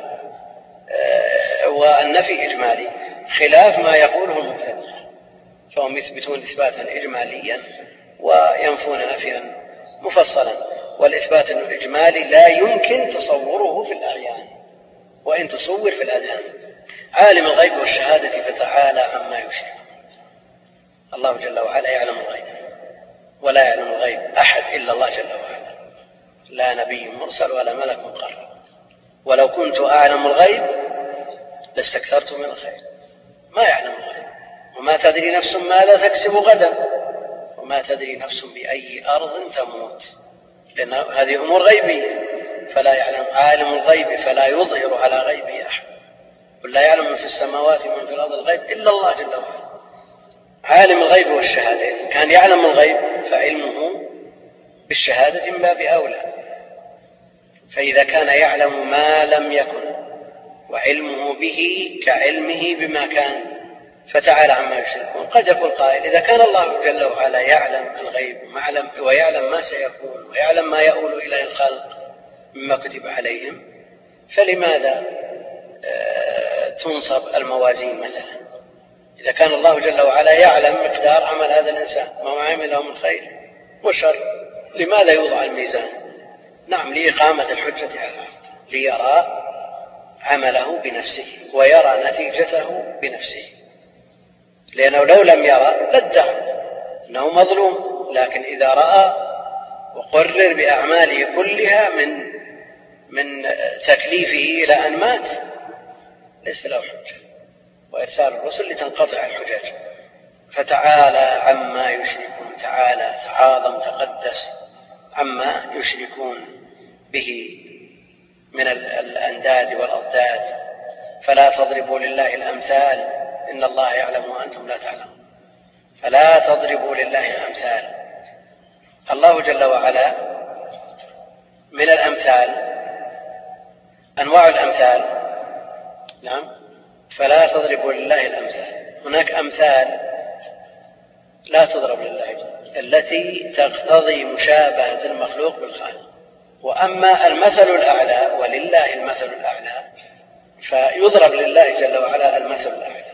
Speaker 1: والنفي إجمالي، خلاف ما يقوله المبتدعة، فهم يثبتون إثباتا إجماليا وينفون نفيا مفصلا. والإثبات الإجمالي لا يمكن تصوره في الأعيان، وإن تصور في الأذهان. عالم الغيب والشهادة فتعالى عما يشرك. الله جل وعلا يعلم الغيب، ولا يعلم الغيب أحد إلا الله جل وعلا، لا نبي مرسل ولا ملك مقرب. ولو كنت أعلم الغيب لاستكثرت من الخير. ما يعلم الغيب. وما تدري نفس ماذا تكسب غدا، وما تدري نفس بأي أرض تموت، لأن هذه أمور غيبية. فلا يعلم عالم الغيب فلا يظهر على غيبه أحد، قل لا يعلم من في السماوات ومن في الأرض الغيب إلا الله جل وعلا. عالم الغيب والشهادة، إذا كان يعلم الغيب فعلمه بالشهادة من باب أولى. فإذا كان يعلم ما لم يكن وعلمه به كعلمه بما كان فتعالى عما يشركون. قد يقول قائل إذا كان الله جل وعلا يعلم الغيب ويعلم ما سيكون ويعلم ما يؤول إليه الخلق مما كتب عليهم، فلماذا تنصب الموازين مثلا؟ إذا كان الله جل وعلا يعلم مقدار عمل هذا الإنسان ما عمله من خير وشر، لماذا يوضع الميزان؟ نعم، لإقامة الحجة على العبد، ليرى عمله بنفسه ويرى نتيجته بنفسه. لأنه لو لم يرى لادعى أنه مظلوم، لكن إذا رأى وقرر بأعماله كلها من تكليفه إلى أن مات ليس له حجة. وإرسال الرسل لتنقطع الحجاج. فتعالى عما يشركون، تعالى تعاظم تقدس عما يشركون به من الأنداد والأضداد. فلا تضربوا لله الأمثال إن الله يعلم وأنتم لا تعلمون. فلا تضربوا لله الأمثال. الله جل وعلا من الأمثال أنواع الأمثال. نعم، فلا تضربوا لله الأمثال. هناك أمثال لا تضرب لله التي تقتضي مشابهة المخلوق بالخالق. وأما المثل الأعلى ولله المثل الأعلى فيضرب لله جل وعلا المثل الأعلى.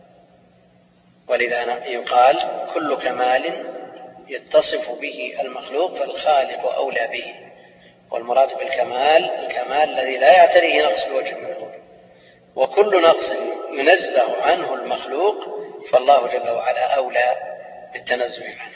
Speaker 1: ولذا يقال كل كمال يتصف به المخلوق فالخالق أولى به. والمراد بالكمال الكمال الذي لا يعتريه نقص الوجه منه، وكل نقص ينزه عنه المخلوق فالله جل وعلا أولى بالتنزه عنه.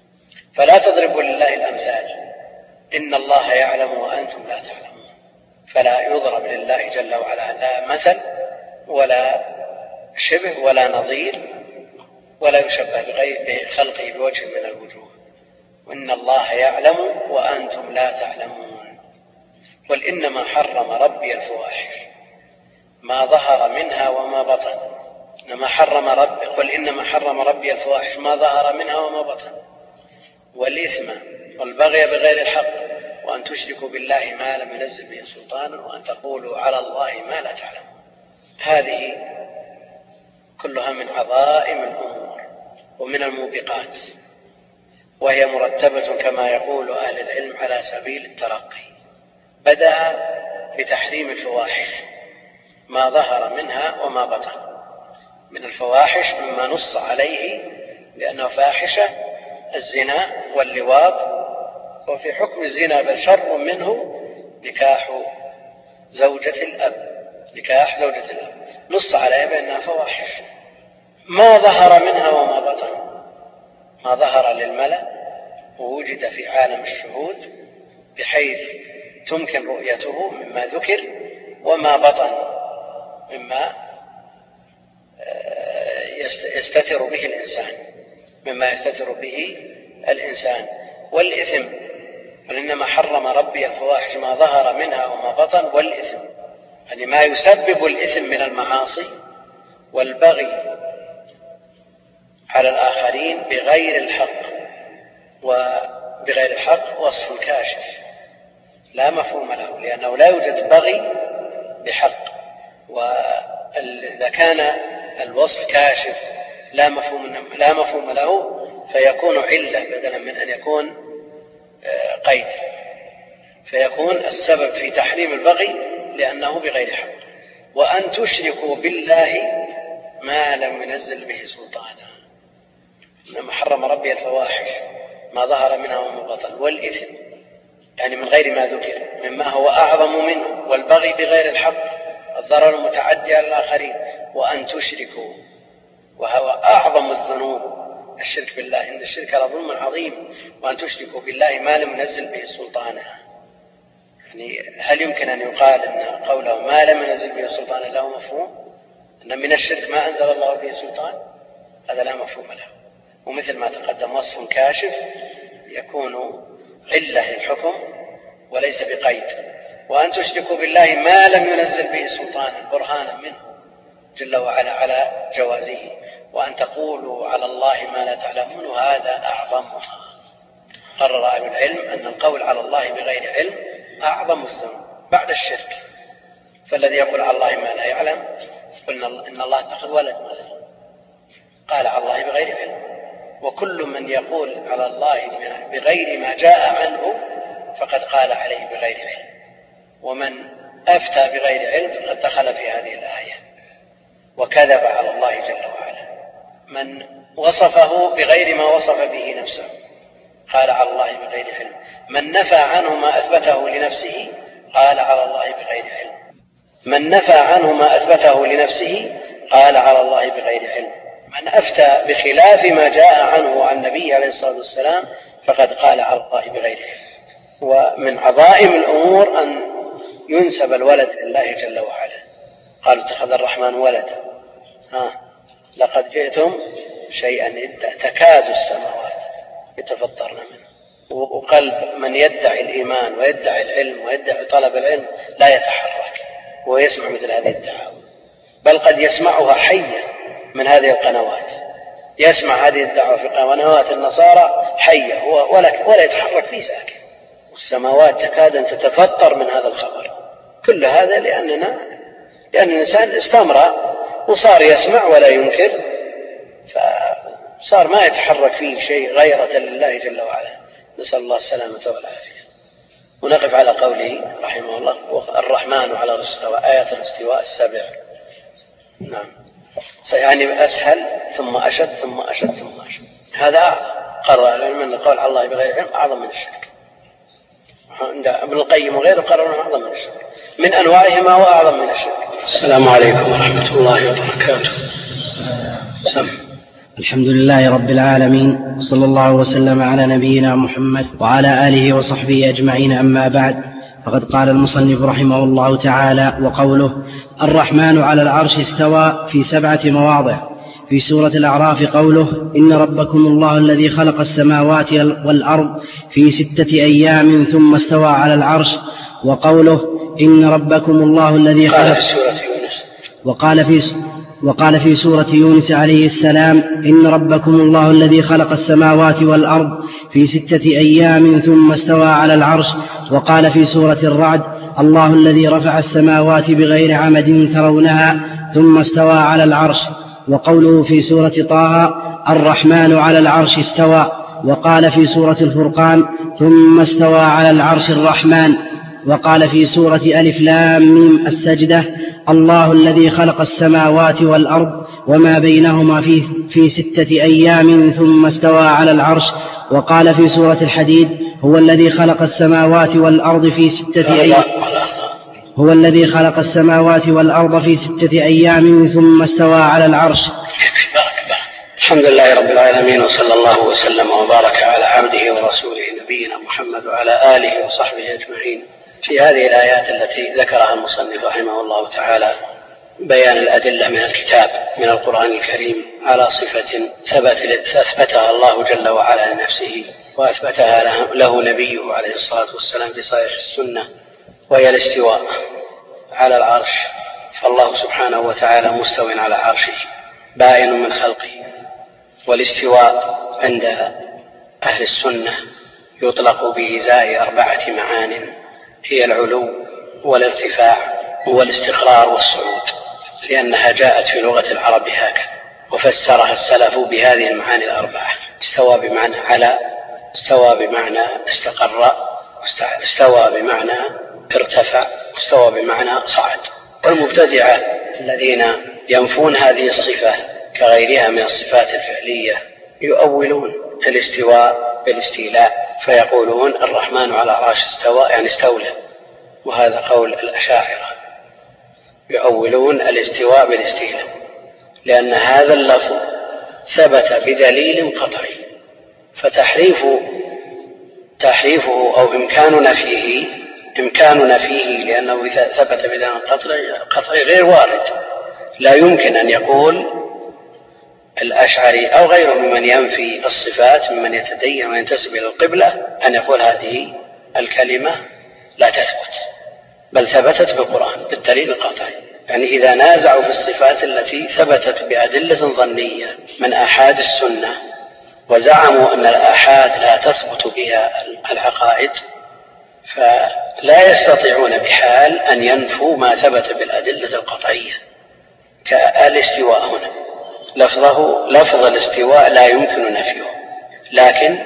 Speaker 1: فلا تضربوا لله الأمثال إن الله يعلم وأنتم لا تعلمون. فلا يضرب لله جل وعلا لا مثل ولا شبه ولا نظير ولا يشبه بخلقه بوجه من الوجوه. وإن الله يعلم وأنتم لا تعلمون. قل إنما حرم ربي الفواحش ما ظهر منها وما بطن. قل إنما حرم ربي الفواحش ما ظهر منها وما بطن والإثم والبغي بغير الحق وأن تشركوا بالله ما لم ينزل به سلطانا وأن تقولوا على الله ما لا تعلمون. هذه كلها من عظائم الأمور ومن الموبقات، وهي مرتبة كما يقول أهل العلم على سبيل الترقي. بدأ بتحريم الفواحش ما ظهر منها وما بطن. من الفواحش مما نص عليه بأنه فاحشة الزنا واللواط، وفي حكم الزنا بل شر منه نكاح زوجة الأب. نص عليه بأنها فواحش ما ظهر منها وما بطن. ما ظهر للملأ ووجد في عالم الشهود بحيث تمكن رؤيته مما ذكر، وما بطن مما يستتر به الإنسان. والإثم وإنما حرم ربي الفواحش ما ظهر منها وما بطن والإثم، يعني ما يسبب الإثم من المعاصي والبغي على الآخرين بغير الحق وصف كاشف لا مفهوم له، لأنه لا يوجد بغي بحق. وإذا كان الوصف كاشف لا مفهوم له فيكون علة بدلا من أن يكون قيد، فيكون السبب في تحريم البغي لأنه بغير حق. وأن تشركوا بالله ما لم ينزل به سلطانا. إنما حرم ربي الفواحش ما ظهر منها وما بطن والإثم، يعني من غير ما ذكر مما هو أعظم منه، والبغي بغير الحق الضرر المتعدي على الآخرين. وأن تشركوا وهو أعظم الذنوب الشرك بالله، إن الشرك لظلم عظيم. وأن تشركوا بالله ما لم ينزل به سلطانا، يعني هل يمكن أن يقال أن قوله ما لم ينزل به سلطانا له مفهوم؟ أن من الشرك ما أنزل الله به سلطان، هذا لا مفهوم له. ومثل ما تقدم وصف كاشف يكون علة للحكم وليس بقيد. وأن تشركوا بالله ما لم ينزل به سلطانا برهانا منه جل وعلا على جوازه. وأن تقولوا على الله ما لا تعلمون، وهذا أعظمها. قرر أهل العلم أن القول على الله بغير علم أعظم الذنوب بعد الشرك. فالذي يقول على الله ما لا يعلم، قلنا إن الله اتخذ ولد مثلا، قال على الله بغير علم. وكل من يقول على الله بغير ما جاء عنه فقد قال عليه بغير علم. ومن أفتى بغير علم فقد دخل في هذه الآية وكذب على الله جل وعلا. من وصفه بغير ما وصف به نفسه قال على الله بغير علم. من نفى عنه ما أثبته لنفسه قال على الله بغير علم. من نفى عنه ما أثبته لنفسه قال على الله بغير علم. من أفتى بخلاف ما جاء عنه عن النبي عليه الصلاة والسلام فقد قال على الله بغير علم. ومن عظائم الأمور أن ينسب الولد لله جل وعلا. قالوا اتخذ الرحمن ولدا، لقد جئتم شيئا إدا، تكاد السماوات يتفطرن منه. وقلب من يدعي الإيمان ويدعي العلم ويدعي طلب العلم لا يتحرك ويسمع مثل هذه الدعاوى، بل قد يسمعها حيا من هذه القنوات. يسمع هذه الدعوة في قنوات النصارى حية ولا يتحرك في ساكن، والسماوات تكاد أن تتفطر من هذا الخبر. كل هذا لأن الإنسان استمر وصار يسمع ولا ينكر، فصار ما يتحرك فيه شيء غيرة لله جل وعلا. نسأل الله السلامة والعافية. ونقف على قوله رحمه الله الرحمن على الاستواء، آيات الاستواء 7. نعم، يعني أسهل ثم أشد ثم أشد ثم أشد. هذا قرر العلم أن القول على الله بغير علم أعظم من الشرك. عند ابن القيم وغيره قرروا أعظم من الشرك، من أنواعهما وأعظم من الشرك. السلام عليكم ورحمة الله وبركاته.
Speaker 3: الحمد لله رب العالمين، وصلى الله وسلم على نبينا محمد وعلى آله وصحبه أجمعين. أما بعد، فقد قال المصنف رحمه الله تعالى: وقوله الرحمن على العرش استوى في 7 مواضع. في سورة الأعراف قوله: إن ربكم الله الذي خلق السماوات والأرض في 6 أيام ثم استوى على العرش. وقوله: إن ربكم الله الذي خلق. وقال في سورة يونس عليه السلام: إن ربكم الله الذي خلق السماوات والأرض في 6 أيام ثم استوى على العرش. وقال في سورة الرعد: الله الذي رفع السماوات بغير عمد ترونها ثم استوى على العرش. وقوله في سورة طه: الرحمن على العرش استوى. وقال في سورة الفرقان: ثم استوى على العرش الرحمن. وقال في سورة ألف لام ميم السجدة: الله الذي خلق السماوات والأرض وما بينهما في 6 أيام ثم استوى على العرش. وقال في سورة الحديد: هو الذي خلق السماوات والأرض في 6 أيام هو الذي خلق السماوات والأرض في 6 أيام ثم استوى على العرش.
Speaker 1: الحمد لله رب العالمين، وصلى الله وسلم وبارك على عبده ورسوله نبينا محمد وعلى آله وصحبه أجمعين. في هذه الآيات التي ذكرها المصنف رحمه الله تعالى بيان الأدلة من الكتاب من القرآن الكريم على صفة أثبتها الله جل وعلا لنفسه وأثبتها له نبيه عليه الصلاة والسلام في صحيح السنة، وهي الاستواء على العرش. فالله سبحانه وتعالى مستو على عرشه بائن من خلقه. والاستواء عند أهل السنة يطلق بإزاء 4 معان، هي العلو والارتفاع والاستقرار والصعود، لأنها جاءت في لغة العرب هكذا، وفسرها السلف بهذه المعاني 4. استوى بمعنى على، استوى بمعنى استقر، استوى بمعنى ارتفع، استوى بمعنى صعد. والمبتدعة الذين ينفون هذه الصفة كغيرها من الصفات الفعلية يؤولون الاستواء بالاستيلاء، فيقولون الرحمن على العرش استوى يعني استولى، وهذا قول الأشاعرة، يؤولون الاستواء بالاستيلاء، لأن هذا اللفظ ثبت بدليل قطعي، فتحريفه أو إمكان نفيه لأنه ثبت بدليل قطعي غير وارد. لا يمكن أن يقول الأشعري أو غيره ممن ينفي الصفات ممن يتدين وينتسب إلى القبلة أن يقول هذه الكلمة لا تثبت، بل ثبتت بالقرآن بالدليل القطعي. يعني إذا نازعوا في الصفات التي ثبتت بأدلة ظنية من آحاد السنة وزعموا أن الآحاد لا تثبت بها العقائد، فلا يستطيعون بحال أن ينفوا ما ثبت بالأدلة القطعية كالاستواء. هنا لفظ الاستواء لا يمكن نفيه، لكن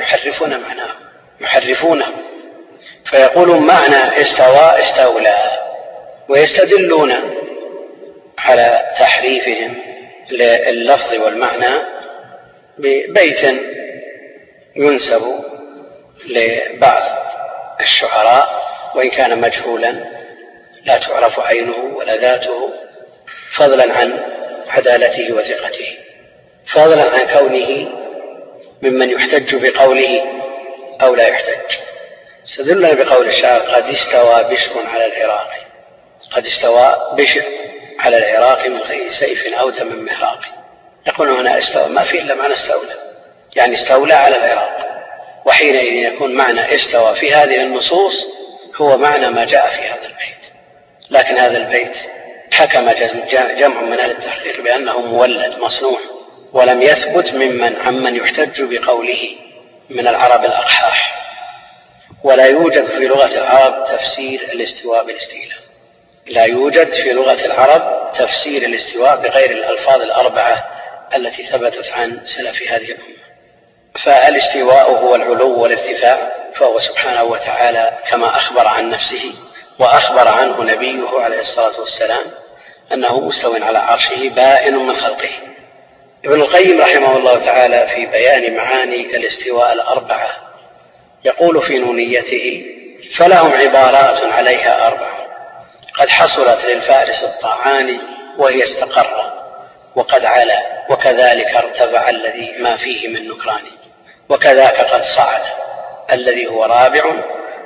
Speaker 1: يحرفونه فيقولون معنى استوى استولى، ويستدلون على تحريفهم لللفظ والمعنى ببيت ينسب لبعض الشعراء وإن كان مجهولا لا تعرف عينه ولا ذاته، فضلا عن عدالته وثقته، فضلا عن كونه ممن يحتج بقوله أو لا يحتج. استدلنا بقول الشاعر: قد استوى بشر على العراق، قد استوى بشر على العراق من غير سيف أو دم محراق. يقولون هنا استوى ما فيه إلا معنى استولى، يعني استولى على العراق، وحينئذ يكون معنى استوى في هذه النصوص هو معنى ما جاء في هذا البيت. لكن هذا البيت حكم جمع من أهل التحقيق بأنه مولد مصنوع، ولم يثبت عمن يحتج بقوله من العرب الأقحاح، ولا يوجد في لغة العرب تفسير الاستواء بالاستيلاء، لا يوجد في لغة العرب تفسير الاستواء بغير الألفاظ 4 التي ثبتت عن سلف هذه الأمة. فالاستواء هو العلو والارتفاع، فهو سبحانه وتعالى كما أخبر عن نفسه وأخبر عنه نبيه عليه الصلاة والسلام أنه مستو على عرشه بائن من خلقه. ابن القيم رحمه الله تعالى في بيان معاني الاستواء 4 يقول في نونيته: فلهم عبارات عليها 4 قد حصلت للفارس الطاعان وهي استقر وقد علا، وكذلك ارتفع الذي ما فيه من نكران، وكذاك قد صعد الذي هو رابع،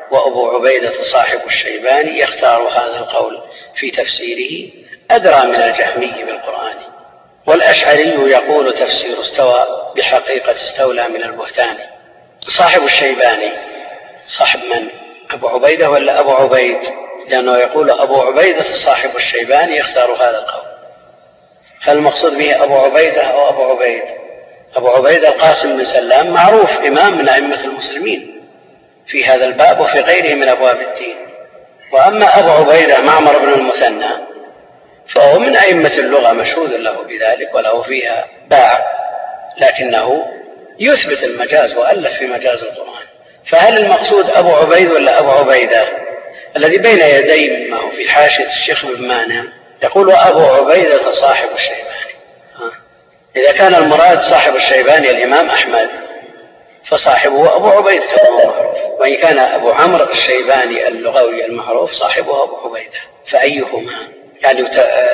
Speaker 1: وأبو عبيدة صاحب الشيباني يختار هذا القول في تفسيره أدرى من الجهمي بالقرآن. والأشعري يقول تفسير استوى بحقيقة استولى من البهتان. صاحب الشيباني صاحب من؟ أبو عبيدة ولا أبو عبيد؟ لأنه يقول أبو عبيدة صاحب الشيباني يختار هذا القول. هل المقصود به أبو عبيدة أو أبو عبيد؟ أبو عبيدة القاسم بن سلام معروف إمام من أئمة المسلمين في هذا الباب وفي غيره من أبواب الدين. وأما أبو عبيدة معمر بن المثنى فهو من أئمة اللغة مشهود له بذلك وله فيها باع، لكنه يثبت المجاز وألف في مجاز القرآن. فهل المقصود أبو عبيد ولا أبو عبيدة؟ الذي بين يدي ما هو في حاشية الشيخ بن مانع يقول أبو عبيدة صاحب الشيباني. إذا كان المراد صاحب الشيباني الإمام أحمد فصاحبه أبو عبيد كما هو معروف، وإن كان أبو عمرو الشيباني اللغوي المعروف صاحبه أبو عبيدة، فأيهما؟ يعني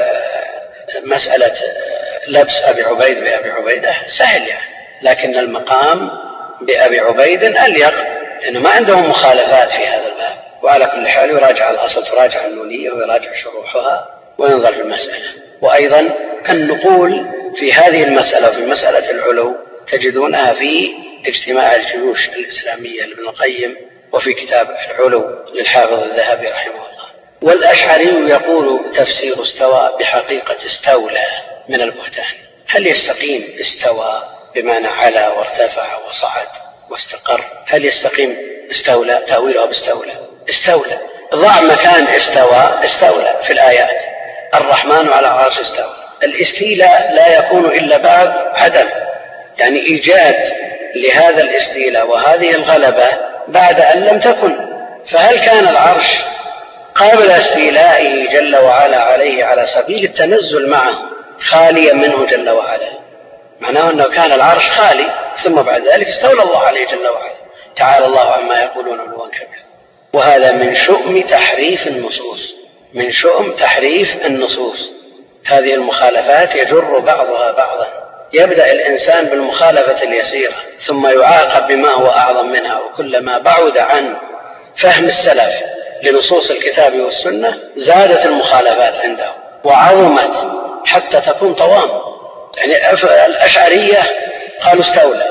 Speaker 1: مسألة لبس أبي عبيد بأبي عبيدة سهل يعني، لكن المقام بأبي عبيد أليق لأنه ما عندهم مخالفات في هذا الباب. وعلى كل حال يراجع الأصل، تراجع النونية ويراجع شروحها وينظر في المسألة. وأيضا النقول في هذه المسألة وفي مسألة العلو تجدونها في اجتماع الجيوش الإسلامية لابن القيم وفي كتاب العلو للحافظ الذهبي رحمه الله. والأشعري يقول تفسير استوى بحقيقة استولى من البهتان. هل يستقيم استوى بمعنى علا وارتفع وصعد واستقر؟ هل يستقيم استولى تأويله باستولى؟ استولى ضع مكان استولى في الآيات. الرحمن على العرش استوى. الاستيلاء لا يكون إلا بعد عدم، يعني إيجاد لهذا الاستيلاء وهذه الغلبة بعد أن لم تكن. فهل كان العرش قبل استيلائه جل وعلا عليه على سبيل التنزل معه خاليا منه جل وعلا؟ معناه أنه كان العرش خالي ثم بعد ذلك استولى الله عليه جل وعلا. تعالى الله عما يقولون علوا كبيرا. وهذا من شؤم تحريف النصوص، من شؤم تحريف النصوص. هذه المخالفات يجر بعضها بعضا. يبدأ الإنسان بالمخالفة اليسيرة ثم يعاقب بما هو أعظم منها، وكلما بعد عن فهم السلف لنصوص الكتاب والسنة زادت المخالفات عنده وعظمت حتى تكون طوام. يعني الأشعرية قالوا استولى،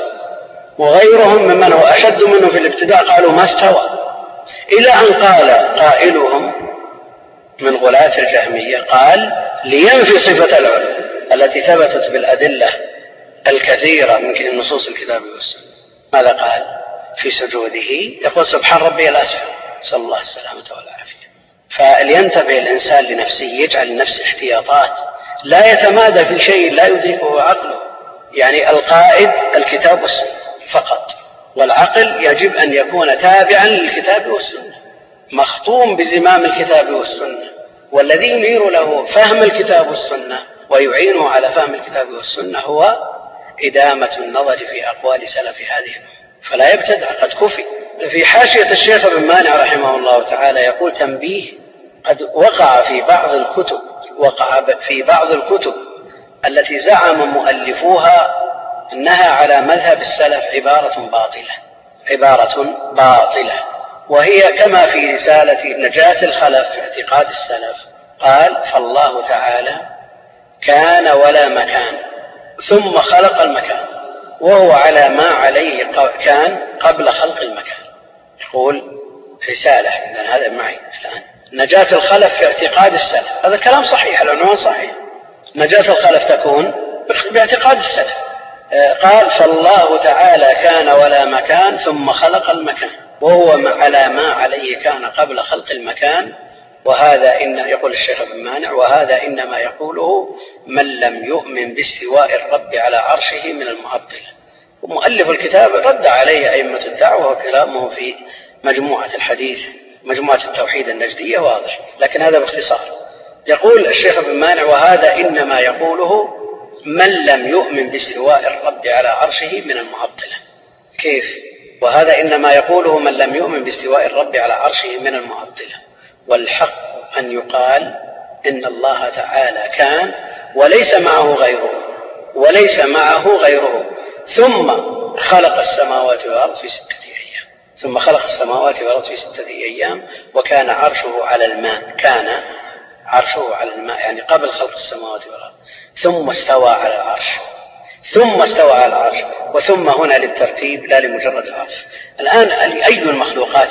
Speaker 1: وغيرهم ممن هو أشد منه في الابتداء قالوا ما استوى، إلى أن قال قائلهم من غلاة الجهمية قال لينفي صفة العلو التي ثبتت بالأدلة الكثيرة من نصوص الكتاب والسنة. ماذا قال في سجوده؟ يقول سبحان ربي الأسفل، صلى الله السلامة والعافية. فلينتبه الإنسان لنفسه، يجعل لنفسه احتياطات، لا يتمادى في شيء لا يدركه عقله. يعني القائد الكتاب والسنة فقط، والعقل يجب أن يكون تابعا للكتاب والسنة مخطوم بزمام الكتاب والسنة. والذي ينير له فهم الكتاب والسنة ويعينه على فهم الكتاب والسنة هو إدامة النظر في أقوال سلف هذه الأمة، فلا يبتدع، قد كفي. في حاشية الشيخ ابن مانع رحمه الله تعالى يقول تنبيه: قد وقع في بعض الكتب التي زعم مؤلفوها أنها على مذهب السلف عبارة باطلة، وهي كما في رسالة نجاة الخلف في اعتقاد السلف قال: فالله تعالى كان ولا مكان ثم خلق المكان وهو على ما عليه كان قبل خلق المكان. يقول رسالة إذن هذا معي الآن، نجاة الخلف في اعتقاد السلف. هذا كلام صحيح، العنوان صحيح، نجاة الخلف تكون باعتقاد السلف. قال: فالله تعالى كان ولا مكان ثم خلق المكان وهو على ما عليه كان قبل خلق المكان. وهذا يقول الشيخ ابن مانع: وهذا إنما يقوله من لم يؤمن باستواء الرب على عرشه من المعطلة. ومؤلف الكتاب رد عليه أئمة الدعوة وكلامه في مجموعة الحديث، مجموعة التوحيد النجدية واضح، لكن هذا باختصار. يقول الشيخ ابن مانع: وهذا إنما يقوله من لم يؤمن باستواء الرب على عرشه من المعطلة. كيف؟ وهذا إنما يقوله من لم يؤمن باستواء الرب على عرشه من المعطلة. والحق أن يقال إن الله تعالى كان وليس معه غيره ثم خلق السماوات والأرض في 6 أيام. ثم خلق السماوات والأرض في 6 أيام وكان عرشه على الماء. كان عرشه على الماء يعني قبل خلق السماوات والأرض. ثم استوى على العرش. ثم استوى على العرش. وثم هنا للترتيب لا لمجرد العرش. الآن أي المخلوقات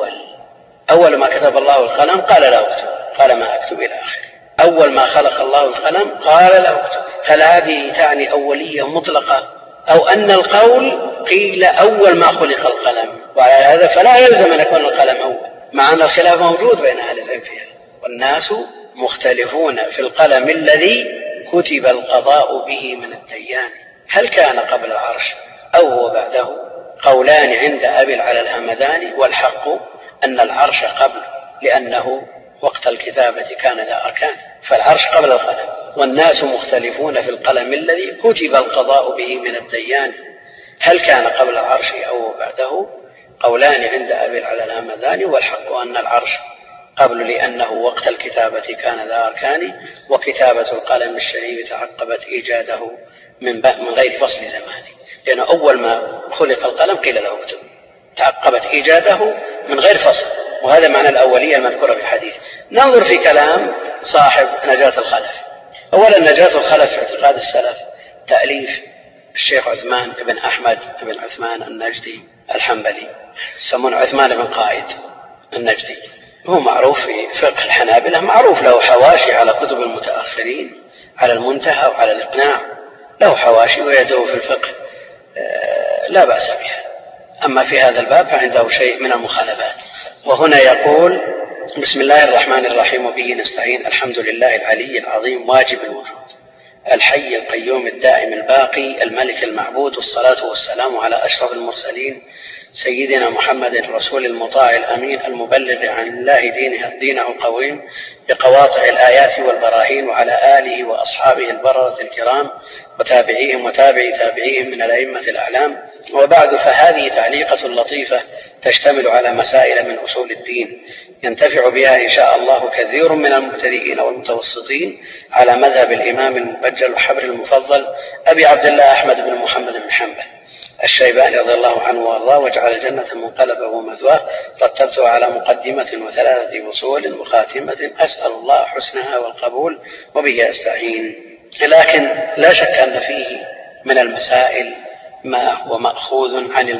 Speaker 1: أول ما كتب الله القلم قال له اكتب، قال ما أكتب إلى آخره. أول ما خلق الله القلم قال له اكتب. هل هذه تعني أولية مطلقة أو أن القول قيل أول ما خلق القلم؟ وعلى هذا فلا يلزم أن يكون القلم أول، مع أن الخلاف موجود بين أهل العلم فيها. والناس مختلفون في القلم الذي كتب القضاء به من الديان، هل كان قبل العرش أو هو بعده؟ قولان عند أبي العلا الهمداني، والحق أن العرش قبل، لأنه وقت الكتابة كان ذا أركان، فالعرش قبل القلم. والناس مختلفون في القلم الذي كتب القضاء به من الديان، هل كان قبل العرش أو بعده؟ قولان عند أبي العلا الهمداني، والحق أن العرش قبل، لأنه وقت الكتابة كان ذا أركان، وكتابة القلم الشريف تعقبت إيجاده من غير فصل زماني، لأن أول ما خلق القلم قيل له اكتب، تعقبت إيجاده من غير فصل، وهذا معنى الأولية المذكورة في الحديث. ننظر في كلام صاحب نجاة الخلف. أولا نجاة الخلف في اعتقاد السلف تأليف الشيخ عثمان بن أحمد بن عثمان النجدي الحنبلي، يسمونه عثمان بن قائد النجدي. هو معروف في فقه الحنابلة، معروف له حواشي على كتب المتأخرين، على المنتهى وعلى الإقناع، له حواشي ويده في الفقه لا بأس بها. أما في هذا الباب فعنده شيء من المخالفات. وهنا يقول: بسم الله الرحمن الرحيم وبه نستعين، الحمد لله العلي العظيم واجب الوجود الحي القيوم الدائم الباقي الملك المعبود، والصلاة والسلام على أشرف المرسلين سيدنا محمد الرسول المطاع الأمين المبلغ عن الله دينه القويم بقواطع الآيات والبراهين، وعلى آله وأصحابه البررة الكرام وتابعيهم وتابعي تابعيهم من الأئمة الأعلام. وبعد، فهذه تعليقة لطيفة تشتمل على مسائل من أصول الدين ينتفع بها إن شاء الله كثير من المبتدئين والمتوسطين على مذهب الإمام المبجل وحبر المفضل أبي عبد الله أحمد بن محمد بن حنبل الشيباني رضي الله عنه وارضاه، وجعل الجنة منقلبه ومثواه. رتبته على مقدمة و3 فصول وخاتمة، أسأل الله حسنها والقبول وبه أستعين. لكن لا شك أن فيه من المسائل ما هو مأخوذ عن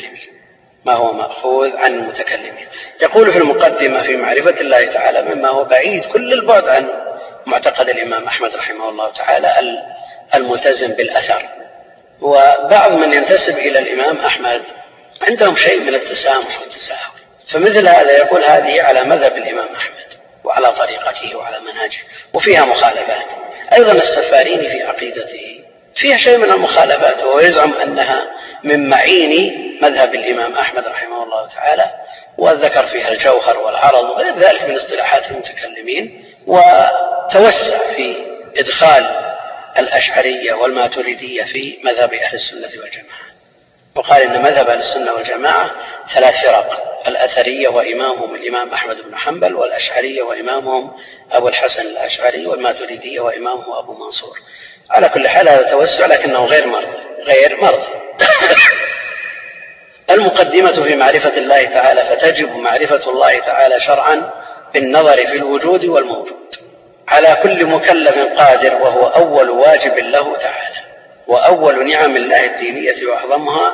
Speaker 1: المتكلمين. يقول في المقدمة: في معرفة الله تعالى مما هو بعيد كل البعد عن معتقد الإمام أحمد رحمه الله تعالى الملتزم بالأثر. وبعض من ينتسب إلى الإمام أحمد عندهم شيء من التسامح والتساهل، فمثل هذا يقول هذه على مذهب الإمام أحمد وعلى طريقته وعلى منهجه، وفيها مخالفات. أيضا السفاريني في عقيدته فيها شيء من المخالفات، وهو يزعم أنها من معين مذهب الإمام أحمد رحمه الله تعالى، وذكر فيها الجوهر والعرض وغير ذلك من اصطلاحات المتكلمين، وتوسع في إدخال الأشعرية والماتريدية في مذهب أهل السنة والجماعة، وقال إن مذهب أهل السنة والجماعة 3 فرق: الأثرية وإمامهم الإمام أحمد بن حنبل، والأشعرية وإمامهم أبو الحسن الأشعري، والماتريدية وإمامهم أبو منصور. على كل حال هذا توسع لكنه غير مرضي. المقدمة في معرفة الله تعالى: فتجب معرفة الله تعالى شرعا بالنظر في الوجود والموجود على كل مكلف قادر، وهو أول واجب له تعالى، وأول نعم الله الدينية وأعظمها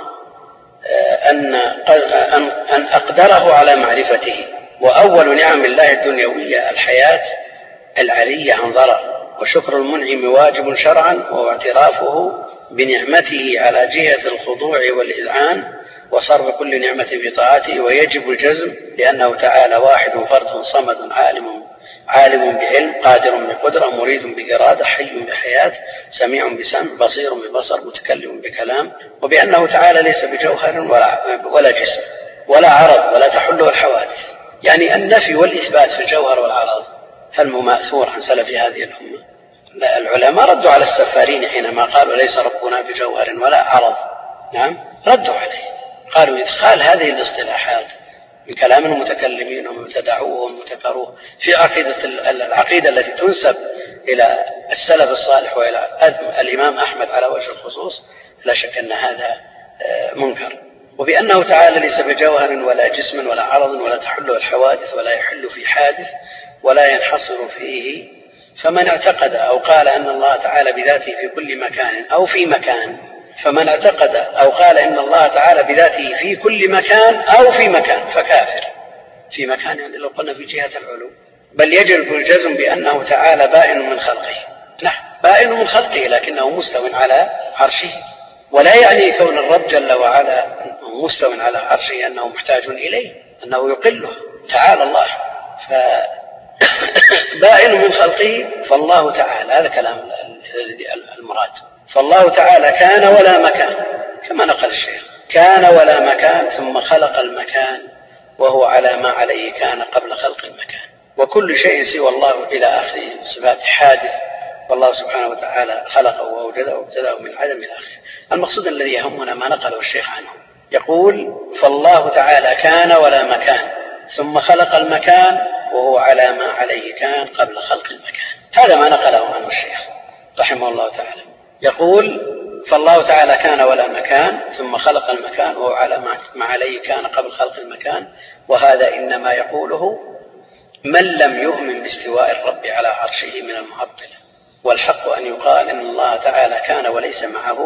Speaker 1: أن أقدره على معرفته، وأول نعم الله الدنيوية الحياة العلية عن ضرر، وشكر المنعم واجب شرعا، واعترافه بنعمته على جهة الخضوع والإذعان وصرف كل نعمة في طاعته، ويجب الجزم لأنه تعالى واحد فرد صمد عالم بعلم، قادر بقدرة، مريد بإرادة، حي بحياة، سميع بسمع، بصير ببصر، متكلم بكلام، وبأنه تعالى ليس بجوهر ولا جسم ولا عرض ولا تحله الحوادث. يعني النفي والإثبات في الجوهر والعرض هل مأثور عن سلف هذه الأمة؟ لا، العلماء ردوا على السفارين حينما قالوا ليس ربنا بجوهر ولا عرض. نعم، ردوا عليه، قالوا إدخال هذه الاصطلاحات من كلام المتكلمين ومبتدعوه ومبتكروه في العقيدة التي تنسب إلى السلف الصالح وإلى الإمام أحمد على وجه الخصوص، لا شك أن هذا منكر. وبأنه تعالى ليس بجوهر ولا جسم ولا عرض ولا تحله الحوادث ولا يحل في حادث ولا ينحصر فيه. فمن اعتقد أو قال أن الله تعالى بذاته في كل مكان أو في مكان، فمن اعتقد أو قال إن الله تعالى بذاته في كل مكان أو في مكان فكافر. في مكان يعني لو قلنا في جهة العلو، بل يجب الجزم بأنه تعالى بائن من خلقه. نعم بائن من خلقه لكنه مستو على عرشه، ولا يعني كون الرب جل وعلا مستو على عرشه أنه محتاج إليه، أنه يقله تعالى الله. بائن من خلقه فالله تعالى، هذا كلام المراد. فالله تعالى كان ولا مكان كما نقل الشيخ، كان ولا مكان ثم خلق المكان وهو على ما عليه كان قبل خلق المكان. وكل شيء سوى الله إلى آخر صفات حادث، والله سبحانه وتعالى خلقه ووجده وابتدأه من عدم إلى آخره. المقصود الذي يهمنا ما نقله الشيخ عنه، يقول فالله تعالى كان ولا مكان ثم خلق المكان وهو على ما عليه كان قبل خلق المكان. هذا ما نقله عنه الشيخ رحمه الله تعالى. يقول فالله تعالى كان ولا مكان ثم خلق المكان وهو على ما عليه كان قبل خلق المكان. وهذا إنما يقوله من لم يؤمن باستواء الرب على عرشه من المعطلة. والحق أن يقال إن الله تعالى كان وليس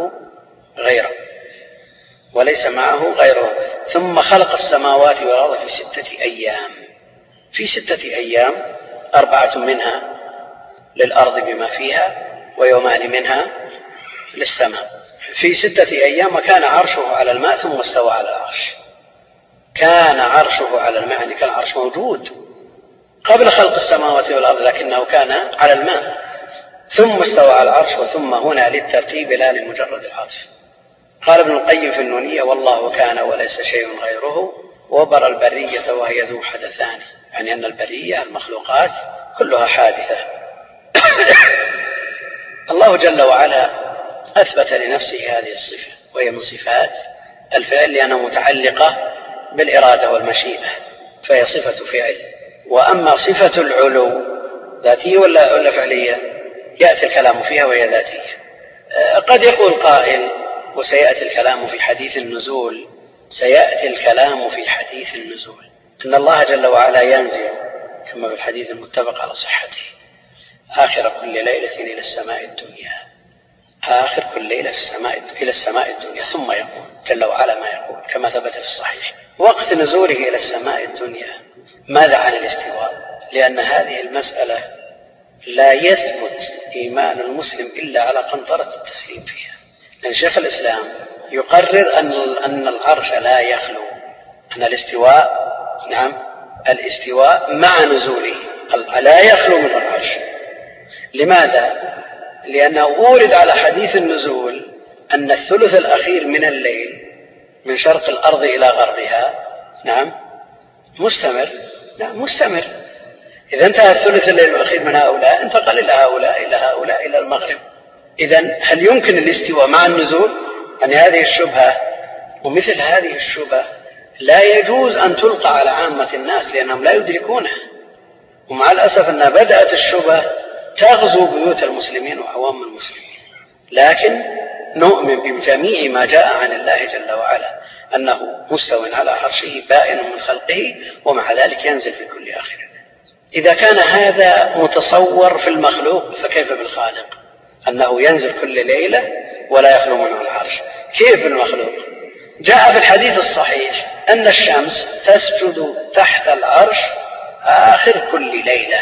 Speaker 1: معه غيره ثم خلق السماوات والأرض في 6 أيام. في 6 أيام 4 منها للأرض بما فيها ويومان منها للسماء. في 6 أيام وكان عرشه على الماء ثم استوى على العرش. كان عرشه على الماء يعني كان العرش موجود قبل خلق السماوات والأرض لكنه كان على الماء ثم استوى على العرش. وثم هنا للترتيب لا لمجرد العطف. قال ابن القيم في النونية والله كان وليس شيء غيره وبر البرية وهي ذو حدثان، يعني أن البرية المخلوقات كلها حادثة. الله جل وعلا أثبت لنفسه هذه الصفة وهي من صفات الفعل لأنها متعلقة بالإرادة والمشيئة فهي صفة فعل. وأما صفة العلو ذاتية ولا فعلية يأتي الكلام فيها وهي ذاتية. قد يقول قائل وسيأتي الكلام في حديث النزول، سيأتي الكلام في حديث النزول أن الله جل وعلا ينزل كما في الحديث المتفق على صحته آخر كل ليلة إلى السماء الدنيا، آخر كل ليلة إلى السماء الدنيا ثم يقول جل وعلا ما يقول كما ثبت في الصحيح. وقت نزوله إلى السماء الدنيا ماذا عن الاستواء؟ لأن هذه المسألة لا يثبت إيمان المسلم إلا على قنطرة التسليم فيها. لأن شيخ الإسلام يقرر أن العرش لا يخلو، أن الاستواء الاستواء مع نزوله لا يخلو من العرش. لماذا؟ لأنه أورد على حديث النزول أن الثلث الأخير من الليل من شرق الأرض إلى غربها مستمر. إذا انتهى الثلث الليل الأخير من هؤلاء انتقل إلى هؤلاء إلى المغرب. إذن هل يمكن الاستواء مع النزول؟ أن هذه الشبهة ومثل هذه الشبهة لا يجوز أن تلقى على عامة الناس لأنهم لا يدركونها. ومع الأسف أن بدأت الشبهة تغزو بيوت المسلمين وعوام المسلمين. لكن نؤمن بجميع ما جاء عن الله جل وعلا أنه مستو على عرشه بائن من خلقه ومع ذلك ينزل في كل آخر. إذا كان هذا متصور في المخلوق فكيف بالخالق أنه ينزل كل ليلة ولا يخلو منه العرش؟ كيف بالمخلوق؟ جاء في الحديث الصحيح أن الشمس تسجد تحت العرش آخر كل ليلة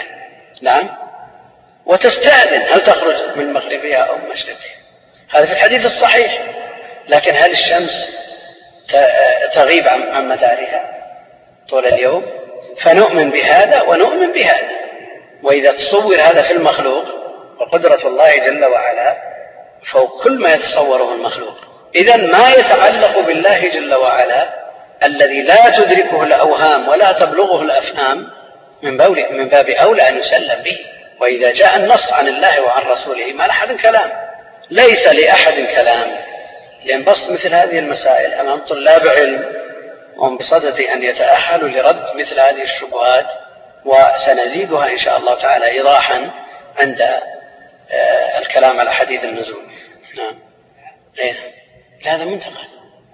Speaker 1: وتستأذن هل تخرج من مغربها أو مشرقها. هذا في الحديث الصحيح. لكن هل الشمس تغيب عن مدارها طول اليوم؟ فنؤمن بهذا ونؤمن بهذا. وإذا تصور هذا في المخلوق وقدرة الله جل وعلا فوق كل ما يتصوره المخلوق. إذن ما يتعلق بالله جل وعلا الذي لا تدركه الأوهام ولا تبلغه الأفهام من باب أولى أن يسلم به. وإذا جاء النص عن الله وعن رسوله ما لأحد كلام، ليس لأحد كلام. لأن بسط مثل هذه المسائل أمام طلاب علم وهم بصدد أن يتأهلوا لرد مثل هذه الشبهات، وسنزيدها إن شاء الله تعالى إيضاحا عند الكلام على حديث النزول. هذا منتقد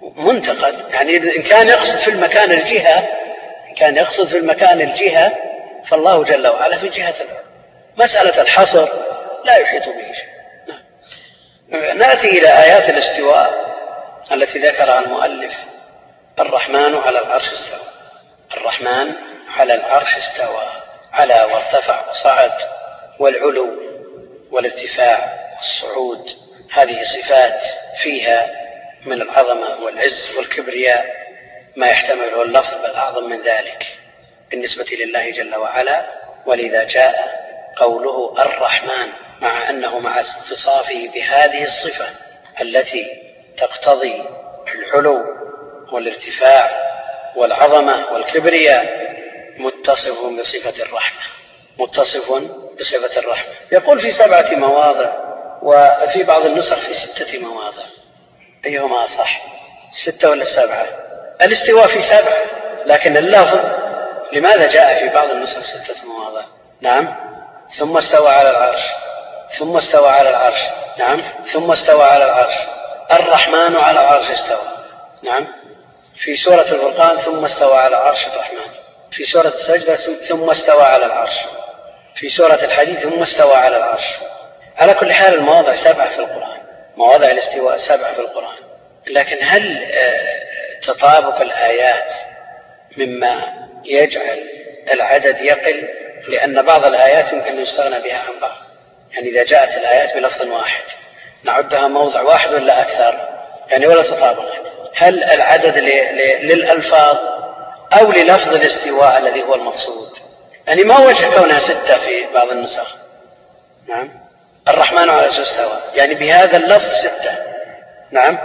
Speaker 1: منتقد، يعني إن كان يقصد في المكان الجهة، كان يقصد في المكان الجهة، فالله جل وعلا في جهة العلو. مسألة الحصر لا يحيط به شيء. نأتي إلى آيات الاستواء التي ذكرها المؤلف. الرحمن على العرش استوى. الرحمن على العرش استوى، على وارتفع وصعد، والعلو والارتفاع والصعود، هذه صفات فيها من العظمة والعز والكبرياء ما يحتمله اللفظ بل أعظم من ذلك بالنسبة لله جل وعلا. ولذا جاء قوله الرحمن، مع أنه مع اتصافه بهذه الصفة التي تقتضي العلو والارتفاع والعظمة والكبرياء، متصف بصفة الرحمة، متصف بصفة الرحمة. يقول في 7 مواضع، وفي بعض النسخ في 6 مواضع. أيهما صح، 6 ولا 7؟ الاستواء في 7، لكن اللفظ لماذا جاء في بعض النسخ 6 مواضع؟ نعم، ثم استوى على العرش، ثم استوى على العرش، نعم، ثم استوى على العرش. الرحمن على العرش استوى، نعم. في سورة الفرقان ثم استوى على العرش الرحمن. في سورة السجدة ثم استوى على العرش. في سورة الحديد ثم استوى على العرش. على كل حال المواضع 7 في القرآن، مواضع الاستواء 7 في القرآن. لكن هل تطابق الآيات مما يجعل العدد يقل؟ لأن بعض الآيات يمكن أن يستغنى بها عن بعض. يعني إذا جاءت الآيات بلفظ واحد نعدها موضع واحد ولا أكثر، يعني ولا تطابقت. هل العدد للألفاظ أو للفظ الاستواء الذي هو المقصود؟ يعني ما وجه كونها 6 في بعض النسخ؟ نعم، الرحمن على العرش استوى، يعني بهذا اللفظ 6. نعم،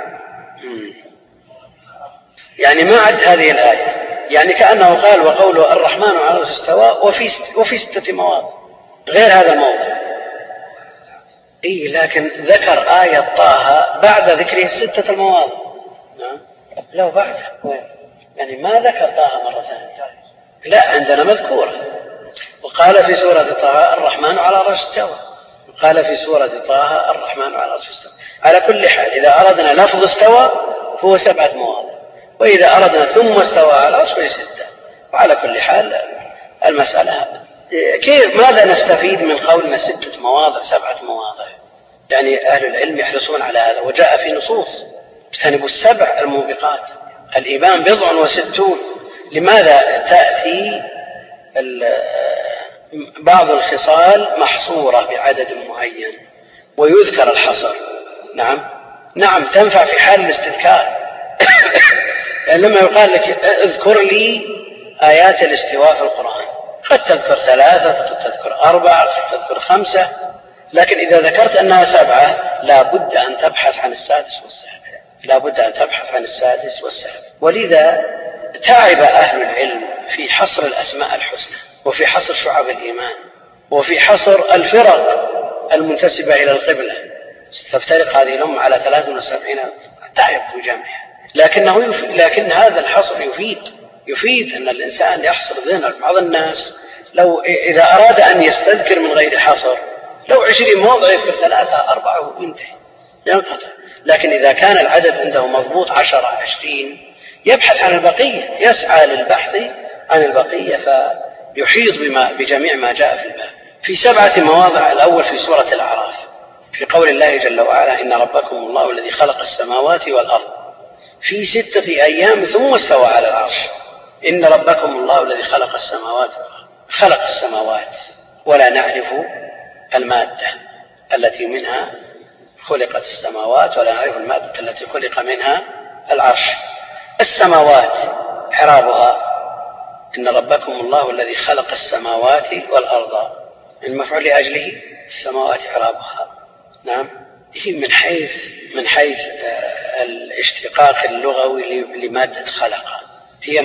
Speaker 1: يعني ما عد هذه الآية، يعني كأنه قال وقوله الرحمن على العرش استوى وفي 6 مواضع غير هذا الموضع. لكن ذكر آية طه بعد ذكره 6 المواضع. نعم، لو بعد يعني ما ذكر طه مرة ثانية، لا، عندنا مذكورة. وقال في سورة طه الرحمن على العرش استوى، وقال في سورة طه الرحمن على العرش استوى. على كل حال إذا أردنا لفظ استوى فهو 7 مواضع، وإذا أردنا ثم استوى على العرش فهي 6. وعلى كل حال المسألة كيف، ماذا نستفيد من قولنا 6 مواضع 7 مواضع؟ يعني أهل العلم يحرصون على هذا، وجاء في نصوص اجتنبوا 7 الموبقات، الإيمان 60. لماذا تأتي بعض الخصال محصورة بعدد معين ويذكر الحصر؟ نعم تنفع في حال الاستذكار. يعني لما يقال لك اذكر لي آيات الاستواء في القرآن، قد تذكر 3، قد تذكر 4، قد تذكر 5، لكن إذا ذكرت أنها 7 لا بد أن تبحث عن السادس والسابع، لا بد أن تبحث عن السادس والسابع. ولذا تعب أهل العلم في حصر الأسماء الحسنى، وفي حصر شعب الإيمان، وفي حصر الفرق المنتسبة إلى القبلة. تفترق هذه الأمة على 73، تعب في جمعها، لكن هذا الحصر يفيد أن الإنسان يحصر ذهن بعض الناس. لو إذا أراد أن يستذكر من غير حصر، لو 20 موضع يذكر 3 4 وينتهي، ينقطع. لكن إذا كان العدد عنده مضبوط 10 20 يبحث عن البقية، يسعى للبحث عن البقية، فيحيط بجميع ما جاء في الباب. في 7 مواضع. الأول في سورة الأعراف في قول الله جل وعلا إن ربكم الله الذي خلق السماوات والأرض في 6 أيام ثم استوى على العرش. إن ربكم الله الذي خلق السماوات، ولا نعرف المادة التي منها خلقت السماوات، ولا نعرف المادة التي خلق منها العرش. السماوات إعرابها إن ربكم الله الذي خلق السماوات والأرض، المفعول لأجله السماوات إعرابها. نعم، هي من حيث الاشتقاق اللغوي لمادة خلق، هي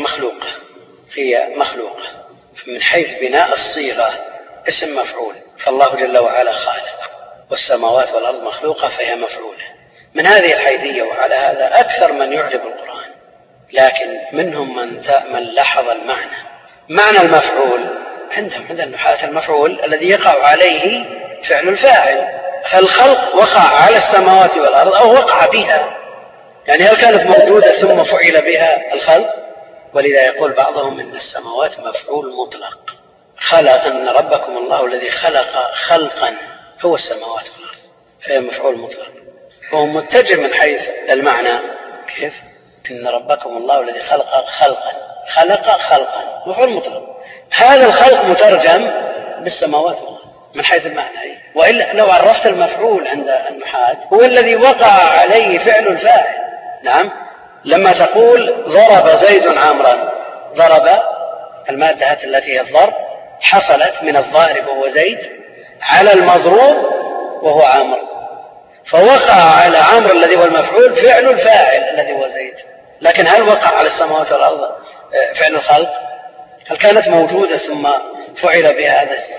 Speaker 1: مخلوقة. من حيث بناء الصيغة اسم مفعول، فالله جل وعلا خالق، والسماوات والأرض مخلوقة فهي مفعولة. من هذه الحيثية وعلى هذا أكثر من يعرب القرآن، لكن منهم من لاحظ معنى المفعول. عندهم عند النحاة المفعول الذي يقع عليه فعل الفاعل، فالخلق وقع على السماوات والأرض أو وقع بها، يعني هل كانت موجودة ثم فعل بها الخلق؟ ولذا يقول بعضهم إن السماوات مفعول مطلق، خلق أن ربكم الله الذي خلق خلقا هو السماوات والأرض، فهي مفعول مطلق، وهو متجه من حيث المعنى. كيف؟ إن ربكم الله الذي خلق خلقا، خلق خلقا مفعول مطلق، هذا الخلق مترجم بالسماوات والأرض من حيث المعنى. وإلا لو عرفت المفعول عند النحاة هو الذي وقع عليه فعل الفاعل. نعم، لما تقول ضرب زيد عمرا، ضرب المادة التي هي الضرب حصلت من الضارب وهو زيد على المضروب وهو عمرو، فوقع على عمرو الذي هو المفعول فعل الفاعل الذي هو زيد. لكن هل وقع على السماوات والأرض فعل الخلق؟ هل كانت موجودة ثم فعل بها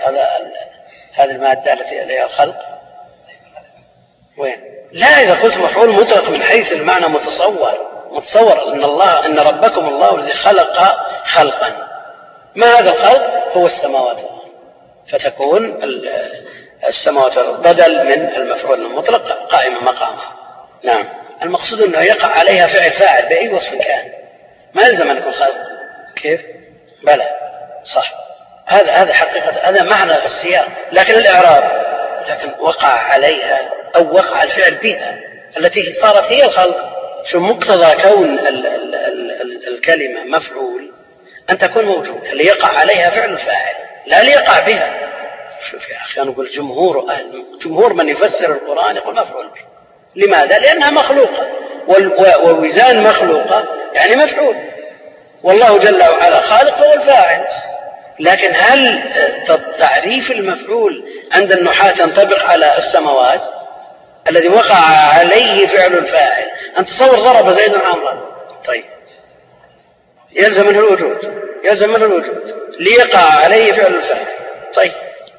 Speaker 1: هذه المادة التي هي الخلق؟ وين؟ لا، إذا قلت مفعول مطلق من حيث المعنى متصور أن ربكم الله الذي خلق خلقا، ما هذا الخلق؟ هو السماوات والأرض، فتكون السماوات والأرض بدل من المفعول المطلق قائمة مقامه. نعم، المقصود أنه يقع عليها فعل فاعل بأي وصف كان، ما يلزم أن يكون خلق. كيف؟ بلى صح، هذا حقيقة، هذا معنى السياق. لكن الإعراب، لكن وقع عليها أو وقع الفعل بها التي صارت هي الخلق. شو مقتضى كون الكلمة مفعول؟ أن تكون موجودة ليقع عليها فعل الفاعل، لا ليقع بها. شوف يا أخي، أنا أقول جمهور من يفسر القرآن يقول مفعول به. لماذا؟ لأنها مخلوقة، والوزان مخلوقة يعني مفعول، والله جل وعلا خالق هو الفاعل. لكن هل تعريف المفعول عند النحاة ينطبق على السماوات الذي وقع عليه فعل الفاعل؟ أن تصور ضرب زيد عمرا، طيب يلزم منه الوجود ليقع عليه فعل الفاعل. طيب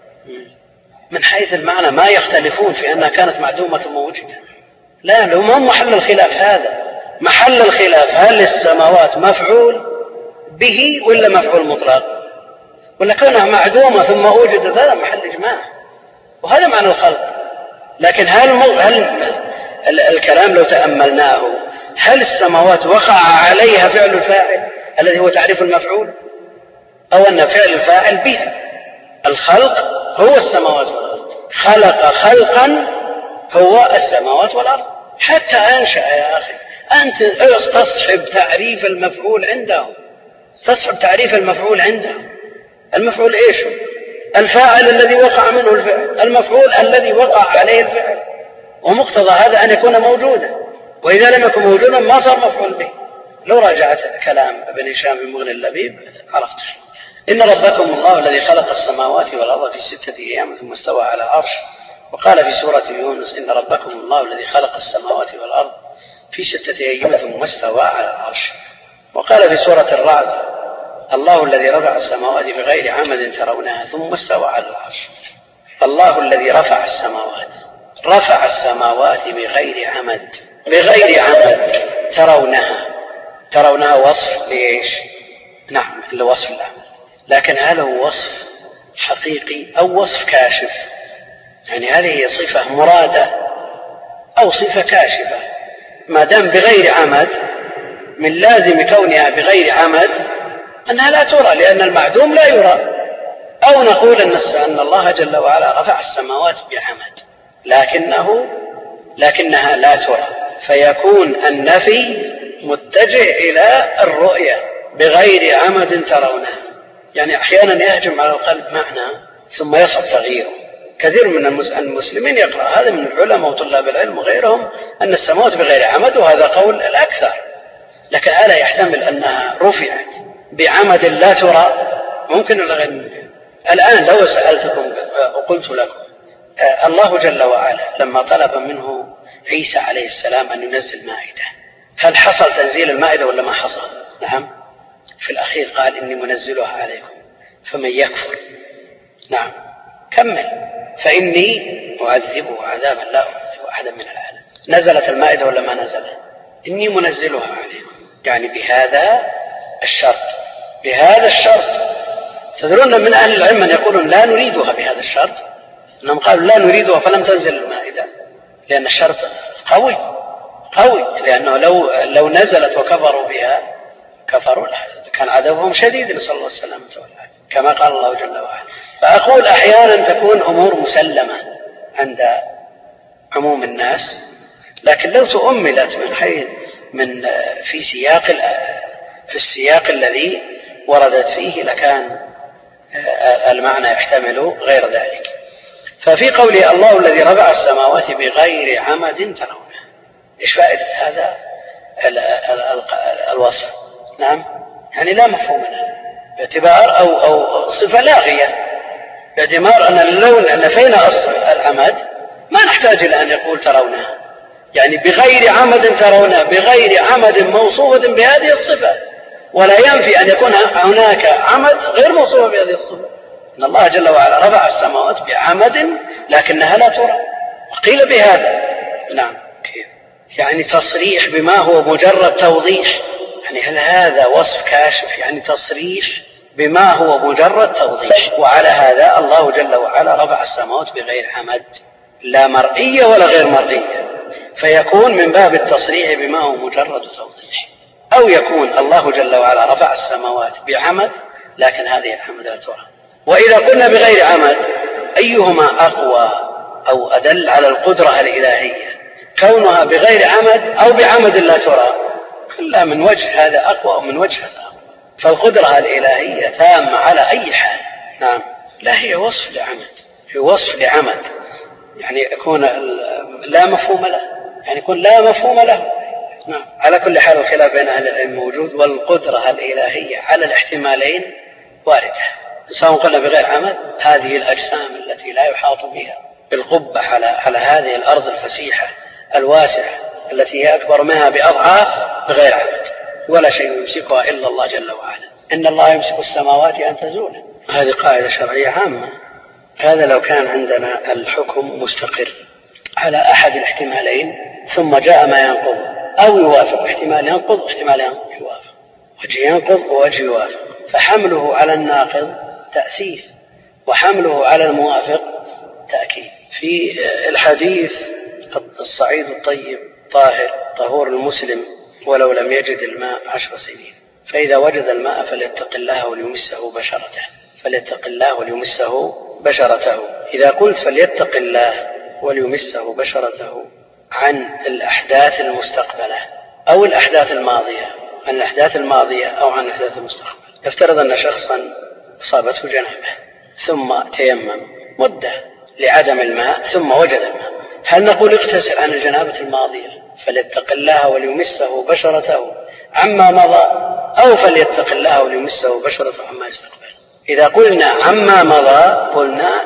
Speaker 1: من حيث المعنى ما يختلفون في أنها كانت معدومة ووجدت. لا، هم محل الخلاف، هذا محل الخلاف، هل السماوات مفعول به ولا مفعول مطلق، ولا كونها معدومة ثم وجدت؟ هذا محل إجماع، وهذا معنى الخلق. لكن هل الكلام لو تأملناه، هل السماوات وقع عليها فعل الفاعل الذي هو تعريف المفعول، أو أن فعل الفاعل بها؟ الخلق هو السماوات والأرض، خلق خلقا هو السماوات والأرض. حتى أنشأ يا أخي، أنت استصحب تعريف المفعول عنده، المفعول إيش؟ الفاعل الذي وقع منه الفعل، المفعول الذي وقع عليه الفعل، ومقتضى هذا أن يكون موجودا، وإذا لم يكن موجودا ما صار مفعول به. لو راجعت كلام ابن هشام بن مغني اللبيب عرفت. إن ربكم الله الذي خلق السماوات والأرض في 6 أيام ثم استوى على العرش. وقال في سورة يونس إن ربكم الله الذي خلق السماوات والأرض في 6 أيام ثم استوى على العرش. وقال في سورة الرعد الله الذي رفع السماوات بغير عمد ترونها ثم استوى على العرش. الله الذي رفع السماوات بغير عمد ترونها وصف ليش؟ نعم، لوصف الله. لكن هل هو وصف حقيقي أو وصف كاشف؟ يعني هذه هي صفة مرادة أو صفة كاشفة؟ ما دام بغير عمد، من لازم كونها بغير عمد أنها لا ترى، لأن المعدوم لا يرى. أو نقول أن الله جل وعلا رفع السماوات بعمد لكنها لا ترى، فيكون النفي متجه إلى الرؤية بغير عمد ترونها. يعني أحيانا يهجم على القلب معنى ثم يصعب تغييره. كثير من المسلمين يقرأ هذا من العلماء وطلاب العلم وغيرهم أن السماوات بغير عمد، وهذا قول الأكثر. لكن ألا يحتمل أنها رفعت بعمد لا ترى؟ ممكن ولا غير ممكن؟ الآن لو سألتكم وقلت لكم الله جل وعلا لما طلب منه عيسى عليه السلام أن ينزل مائدة، هل حصل تنزيل المائدة ولا ما حصل؟ نعم، في الأخير قال إني منزلها عليكم فمن يكفر، نعم كمل، فإني أعذبه عذابا لا أعذبه أحدا من العالم. نزلت المائدة ولا ما نزلت؟ إني منزلها عليكم، يعني بهذا الشرط. تدرون من أهل العلم من يقولون لا نريدها بهذا الشرط، أنهم قالوا لا نريدها فلم تنزل المائدة، لأن الشرط قوي، لأنه لو نزلت وكفروا بها كفروا لها، كان عذابهم شديد، نسأل الله السلامة والعافية كما قال الله جل وعلا. فأقول أحيانا تكون أمور مسلمة عند عموم الناس، لكن لو تؤملت في السياق الذي وردت فيه لكان المعنى يحتمل غير ذلك. ففي قوله الله الذي رفع السماوات بغير عمد ترونه، إيش فائدة هذا الوصف؟ نعم، يعني لا مفهوم له باعتبار أو صفة لاغية، باعتبار أن لو نفينا العمد ما نحتاج إلى أن يقول ترونه، يعني بغير عمد ترونه، بغير عمد موصوفة بهذه الصفة، ولا ينفي أن يكون هناك عمد غير موصوفة بهذه الصفة. إن الله جل وعلا رفع السماوات بعمد لكنها لا ترى، وقيل بهذا. نعم، كيف؟ يعني تصريح بما هو مجرد توضيح، يعني هل هذا وصف كاشف؟ يعني تصريح بما هو مجرد توضيح. وعلى هذا الله جل وعلا رفع السماوات بغير عمد، لا مرئية ولا غير مرئية، فيكون من باب التصريح بما هو مجرد توضيح. أو يكون الله جل وعلا رفع السماوات بعمد لكن هذه العمد لا ترى. وإذا قلنا بغير عمد أيهما أقوى أو أدل على القدرة الإلهية، كونها بغير عمد أو بعمد لا ترى؟ كلها من وجه هذا أقوى ومن وجه هذا أقوى. فالقدرة الإلهية تامة على أي حال. نعم، لا هي وصف لعمد، هي وصف لعمد، يعني يكون لا مفهوم له، يعني يكون لا مفهوم له. نعم. على كل حال الخلاف بين أهل العلم موجود، والقدرة الإلهية على الاحتمالين واردة. سواء قلنا بغير عمد، هذه الأجسام التي لا يحاط بها بالقبة على هذه الأرض الفسيحة الواسعة التي هي أكبر منها بأضعاف بغير عمد، ولا شيء يمسكها إلا الله جل وعلا. إن الله يمسك السماوات أن تزولا، هذه قاعدة شرعية عامة. هذا لو كان عندنا الحكم مستقر على أحد الاحتمالين ثم جاء ما ينقض أو يوافق، احتمال ينقض واحتمال يوافق، وجه ينقض ووجه يوافق، فحمله على الناقض تأسيس وحمله على الموافق تأكيد. في الحديث الصعيد الطيب طاهر طهور المسلم ولو لم يجد الماء 10 سنين، فإذا وجد الماء فليتق الله وليمسه بشرته، فليتق الله وليمسه بشرته. إذا قلت فليتق الله وليمسه بشرته عن الأحداث المستقبلة أو الأحداث الماضية، عن الأحداث الماضية أو عن الأحداث المستقبلة، افترض أن شخصا أصابته جنابه ثم تيمم مدة لعدم الماء ثم وجد الماء، هل نقول اغتسل عن الجنابة الماضية فليتق الله وليمسه بشرته عما مضى، أو فليتق الله وليمسه بشرته عما يستقبل؟ إذا قلنا عما مضى قلنا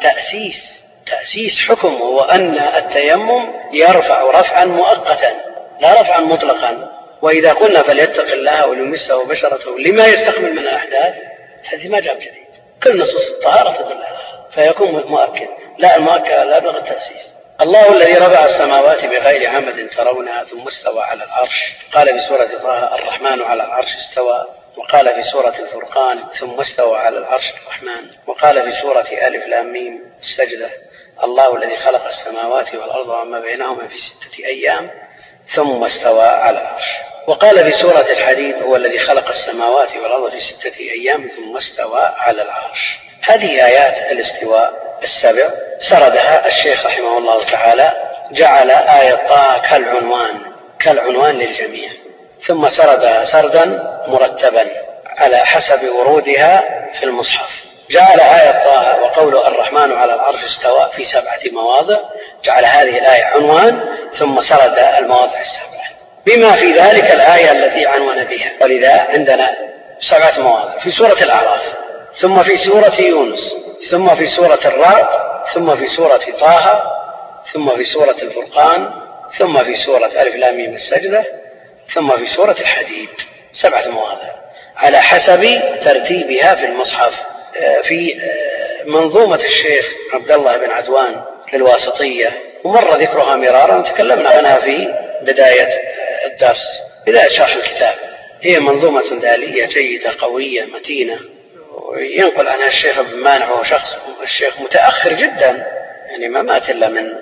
Speaker 1: تأسيس حكم، هو أن التيمم يرفع رفعا مؤقتا لا رفعا مطلقا. وإذا قلنا فليتق الله وليمسه بشرته لما يستقبل من الأحداث، هذه ما جاء جديد، كل نصوص الطهارة تدل عليها، فيكون مؤكد. لا، المؤكد لا يبلغ التأسيس. الله الذي رفع السماوات بغير عمد ترونها ثم استوى على العرش، قال في سورة طه الرحمن على العرش استوى، وقال في سورة الفرقان ثم استوى على العرش الرحمن، وقال في سورة ألف لام ميم السجدة الله الذي خلق السماوات والأرض وما بينهما في 6 أيام ثم استوى على العرش، وقال في سورة الحديد هو الذي خلق السماوات والأرض في 6 أيام ثم استوى على العرش. هذه آيات الاستواء 7 سردها الشيخ رحمه الله تعالى، جعل آية طه كالعنوان للجميع، ثم سردها سردا مرتبا على حسب ورودها في المصحف. جعل آية طه وقوله الرحمن على العرش استوى في 7 مواضع، جعل هذه الآية عنوان ثم سرد المواضع 7 بما في ذلك الآية التي عنون بها. ولذا عندنا 7 مواضع في سورة الأعراف، ثم في سورة يونس، ثم في سورة الرعد، ثم في سورة طه، ثم في سورة الفرقان، ثم في سورة ألف لام ميم السجدة، ثم في سورة الحديد. 7 مواضع على حسب ترتيبها في المصحف. في منظومة الشيخ عبد الله بن عدوان للواسطية، ومر ذكرها مرارا وتكلمنا عنها في بداية الدرس، بداية شرح الكتاب. هي منظومة دالية جيدة قوية متينة، وينقل عنها الشيخ ابن مانع، وهو شخص الشيخ متأخر جدا، يعني ما مات إلا من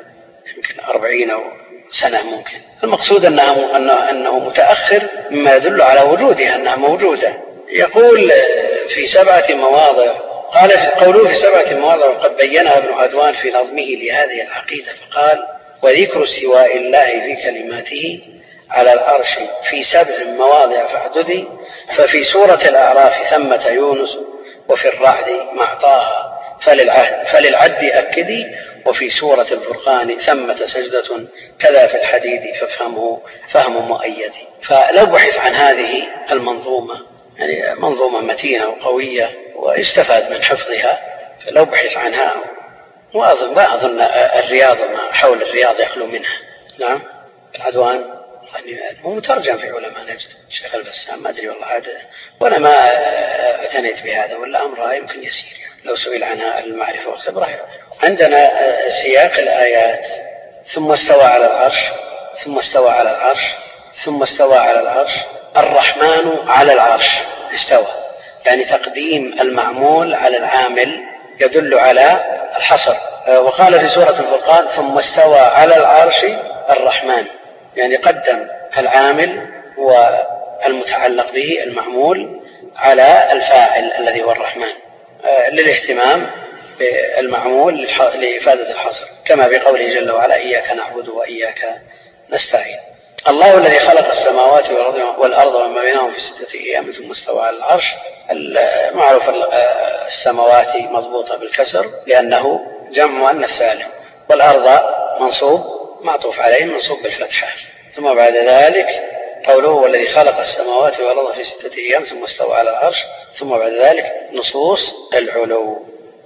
Speaker 1: يمكن 40 سنة ممكن. المقصود أنه متأخر مما يدل على وجودها أنها موجودة. يقول في 7 مواضع، قال في قوله في 7 مواضع وقد بينها ابن عدوان في نظمه لهذه العقيدة فقال: وذكر استواء الله في كلماته على العرش في 7 مواضع فاعددي، ففي سورة الأعراف ثمة يونس، وفي الرعد مع طه فللعد أكدي، وفي سورة الفرقان ثمة سجدة، كذا في الحديد فافهمه فهم مؤيد. فلو بحث عن هذه المنظومة، يعني منظومة متينة وقوية ويستفاد من حفظها، فلو بحث عنها، ما أظن الرياض ما حول الرياض يخلو منها. نعم العدوان يعني هو مترجم في علماء نجد، الشيخ البسام ما أدري والله عاد، وأنا ما اعتنيت بهذا، ولا أمرها يمكن يسير يعني لو سئل عنها المعرفة والخبرة. عندنا سياق الآيات: ثم استوى على العرش، ثم استوى على العرش، ثم استوى على العرش، الرحمن على العرش استوى، يعني تقديم المعمول على العامل يدل على الحصر. وقال في سورة الفرقان: ثم استوى على العرش الرحمن، يعني قدم العامل والمتعلق به المعمول على الفاعل الذي هو الرحمن، للاهتمام بالمعمول لإفادة الحصر، كما بقوله جل وعلا: إياك نعبد وإياك نستعين. الله الذي خلق السماوات والأرض وما بينهم في 6 أيام ثم استوى على العرش. معروف السماوات مضبوطة بالكسر لأنه جمع مؤنث سالم، والأرض منصوب معطوف عليه منصوب بالفتحة. ثم بعد ذلك قوله: والذي خلق السماوات والأرض في 6 أيام ثم استوى على العرش. ثم بعد ذلك نصوص العلو،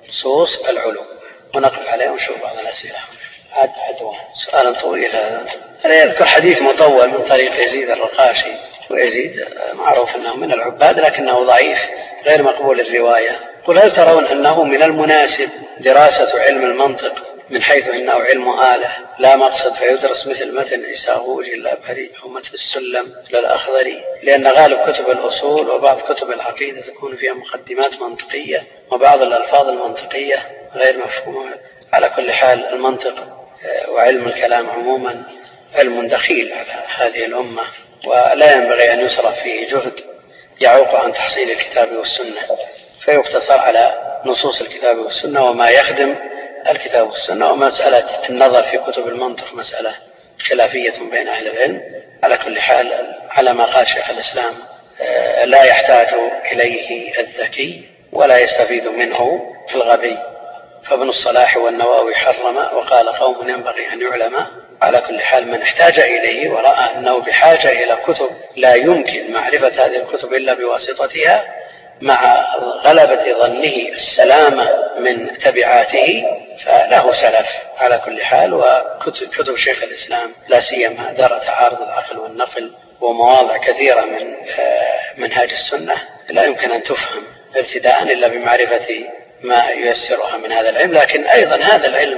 Speaker 1: ونقف عليه ونشوف بعض الأسئلة. عدوان سؤال طويل هذا. أنا يذكر حديث مطول من طريق يزيد الرقاشي، ويزيد معروف أنه من العباد لكنه ضعيف غير مقبول الرواية. قل: هل ترون أنه من المناسب دراسة علم المنطق من حيث إنه علم آلة لا مقصد، فيدرس مثل متن عيساهوج الأبهري أو متن السلم للأخضري، لأن غالب كتب الأصول وبعض كتب العقيدة تكون فيها مقدمات منطقية وبعض الألفاظ المنطقية غير مفهومة. على كل حال المنطق وعلم الكلام عموما علم دخيل على هذه الأمة، ولا ينبغي أن يصرف فيه جهد يعوق عن تحصيل الكتاب والسنة، فيقتصر على نصوص الكتاب والسنة وما يخدم الكتاب والسنة. ومسألة النظر في كتب المنطق مسألة خلافية بين أهل العلم. على كل حال على ما قال شيخ الإسلام: لا يحتاج إليه الذكي ولا يستفيد منه الغبي. فابن الصلاح والنووي حرم وقال: قوم ينبغي أن يعلم. على كل حال من احتاج إليه ورأى أنه بحاجة إلى كتب لا يمكن معرفة هذه الكتب إلا بواسطتها، مع غلبة ظنه السلامة من تبعاته، فله سلف. على كل حال وكتب شيخ الإسلام لا سيما دار تعارض العقل والنقل ومواضع كثيرة من منهاج السنة لا يمكن أن تفهم ابتداء إلا بمعرفة ما ييسرها من هذا العلم. لكن أيضا هذا العلم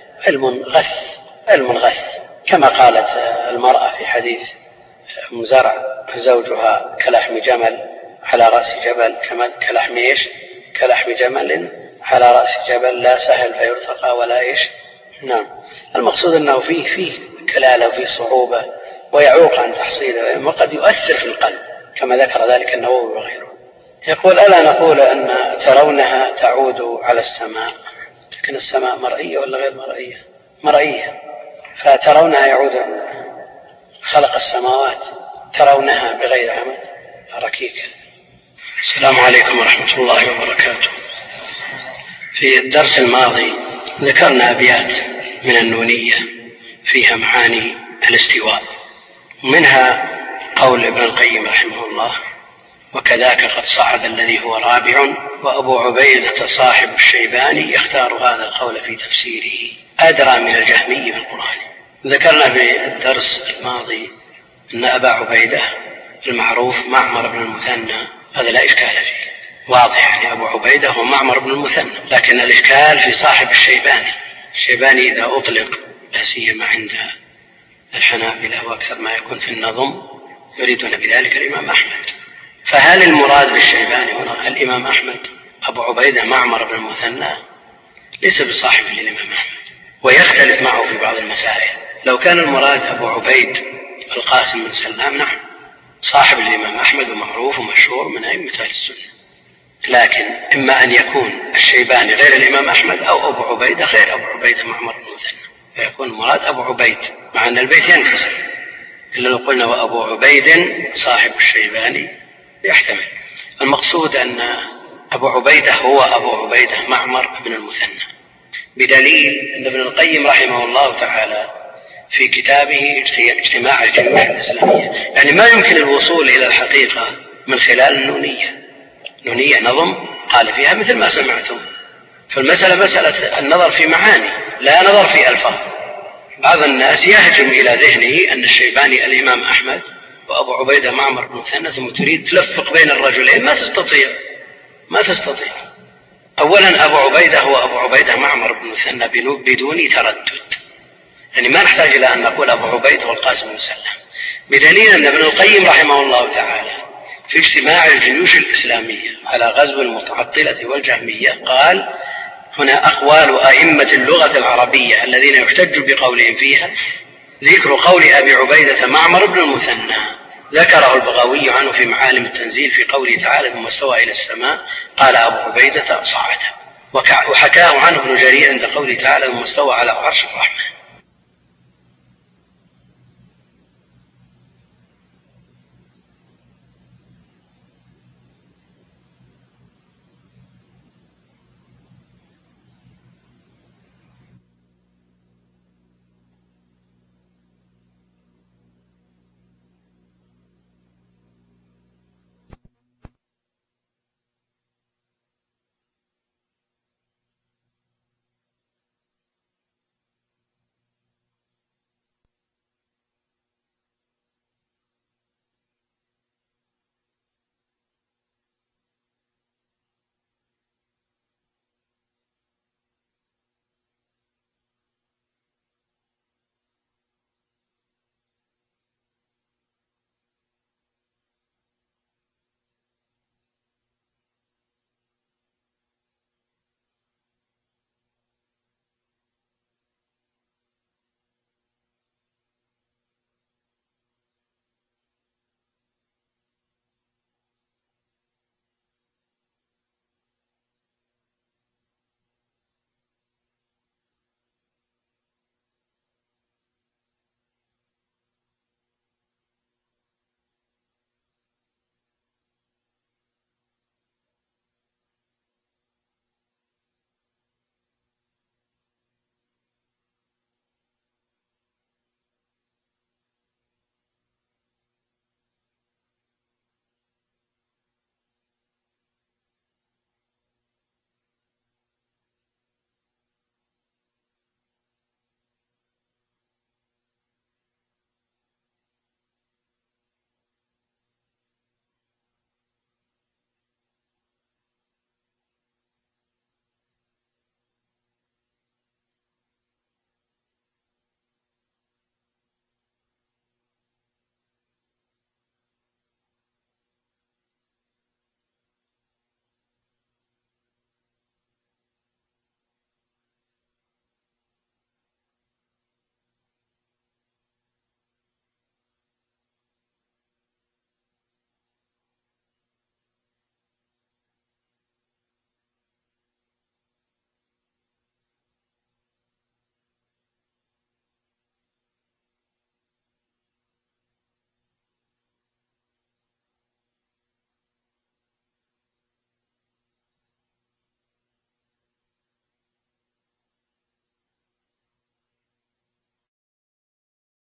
Speaker 1: علم غث، كما قالت المرأة في حديث أم زرع: زوجها كلحم جمل على رأس جبل، كلحم جمل على رأس جبل، لا سهل فيرتقى ولا نعم. المقصود أنه فيه كلالة وفيه صعوبة ويعوق عن تحصيله، وقد يؤثر في القلب كما ذكر ذلك النووي وغيره. يقول: ألا نقول أن ترونها تعود على السماء، لكن السماء مرئية ولا غير مرئية؟ مرئية، فترونها يعود. خلق السماوات ترونها بغير عمد ركيكة. السلام عليكم ورحمة الله وبركاته. في الدرس الماضي ذكرنا أبيات من النونية فيها معاني الاستواء، منها قول ابن القيم رحمه الله: وكذاك قد صعد الذي هو رابع، وأبو عبيدة صاحب الشيباني يختار هذا القول في تفسيره أدرى من الجهمي بالقرآن. ذكرنا في الدرس الماضي أن أبا عبيدة المعروف معمر بن المثنى، هذا لا إشكال فيه، واضح، يعني أبو عبيدة هو معمر بن المثنى، لكن الإشكال في صاحب الشيباني. الشيباني إذا أطلق لا سيما عند الحنابلة وأكثر ما يكون في النظم يريدون بذلك الإمام أحمد، فهل المراد بالشيباني هنا الإمام أحمد؟ أبو عبيدة معمر بن المثنى ليس بصاحب للإمام أحمد، ويختلف معه في بعض المسائل. لو كان المراد أبو عبيد القاسم بن سلام نعم صاحب الإمام أحمد ومعروف ومشهور من أئمة أهل السنة، لكن إما أن يكون الشيباني غير الإمام أحمد أو أبو عبيدة غير أبو عبيدة معمر بن المثنى، فيكون المراد أبو عبيد، مع أن البيت ينكسر، إلا لو قلنا وأبو عبيد صاحب الشيباني يحتمل. المقصود أن أبو عبيدة هو أبو عبيدة معمر بن المثنى، بدليل أن ابن القيم رحمه الله تعالى في كتابه اجتماع الجيوش الإسلامية، يعني ما يمكن الوصول إلى الحقيقة من خلال النونية. نونية نظم قال فيها مثل ما سمعتم، فالمسألة مسألة النظر في معاني لا نظر في ألفاظ. بعض الناس يهجم إلى ذهنه أن الشيباني الإمام أحمد وأبو عبيدة معمر بن المثنى، ثم تريد تلفق بين الرجلين، ما تستطيع. أولا أبو عبيدة هو أبو عبيدة معمر بن المثنى بدون تردد، يعني ما نحتاج إلى أن نقول أبو عبيدة والقاسم بن سلام، بدليل أن ابن القيم رحمه الله تعالى في اجتماع الجيوش الإسلامية على غزو المتعطلة والجهمية قال: هنا أقوال أئمة اللغة العربية الذين يحتج بقولهم فيها، ذكر قول أبي عبيدة معمر بن المثنى ذكره البغوي عنه في معالم التنزيل في قوله تعالى: ثم استوى إلى السماء، قال أبو عبيدة صعد، وحكاه عنه ابن جرير عند قوله تعالى: ثم استوى على عرش الرحمن.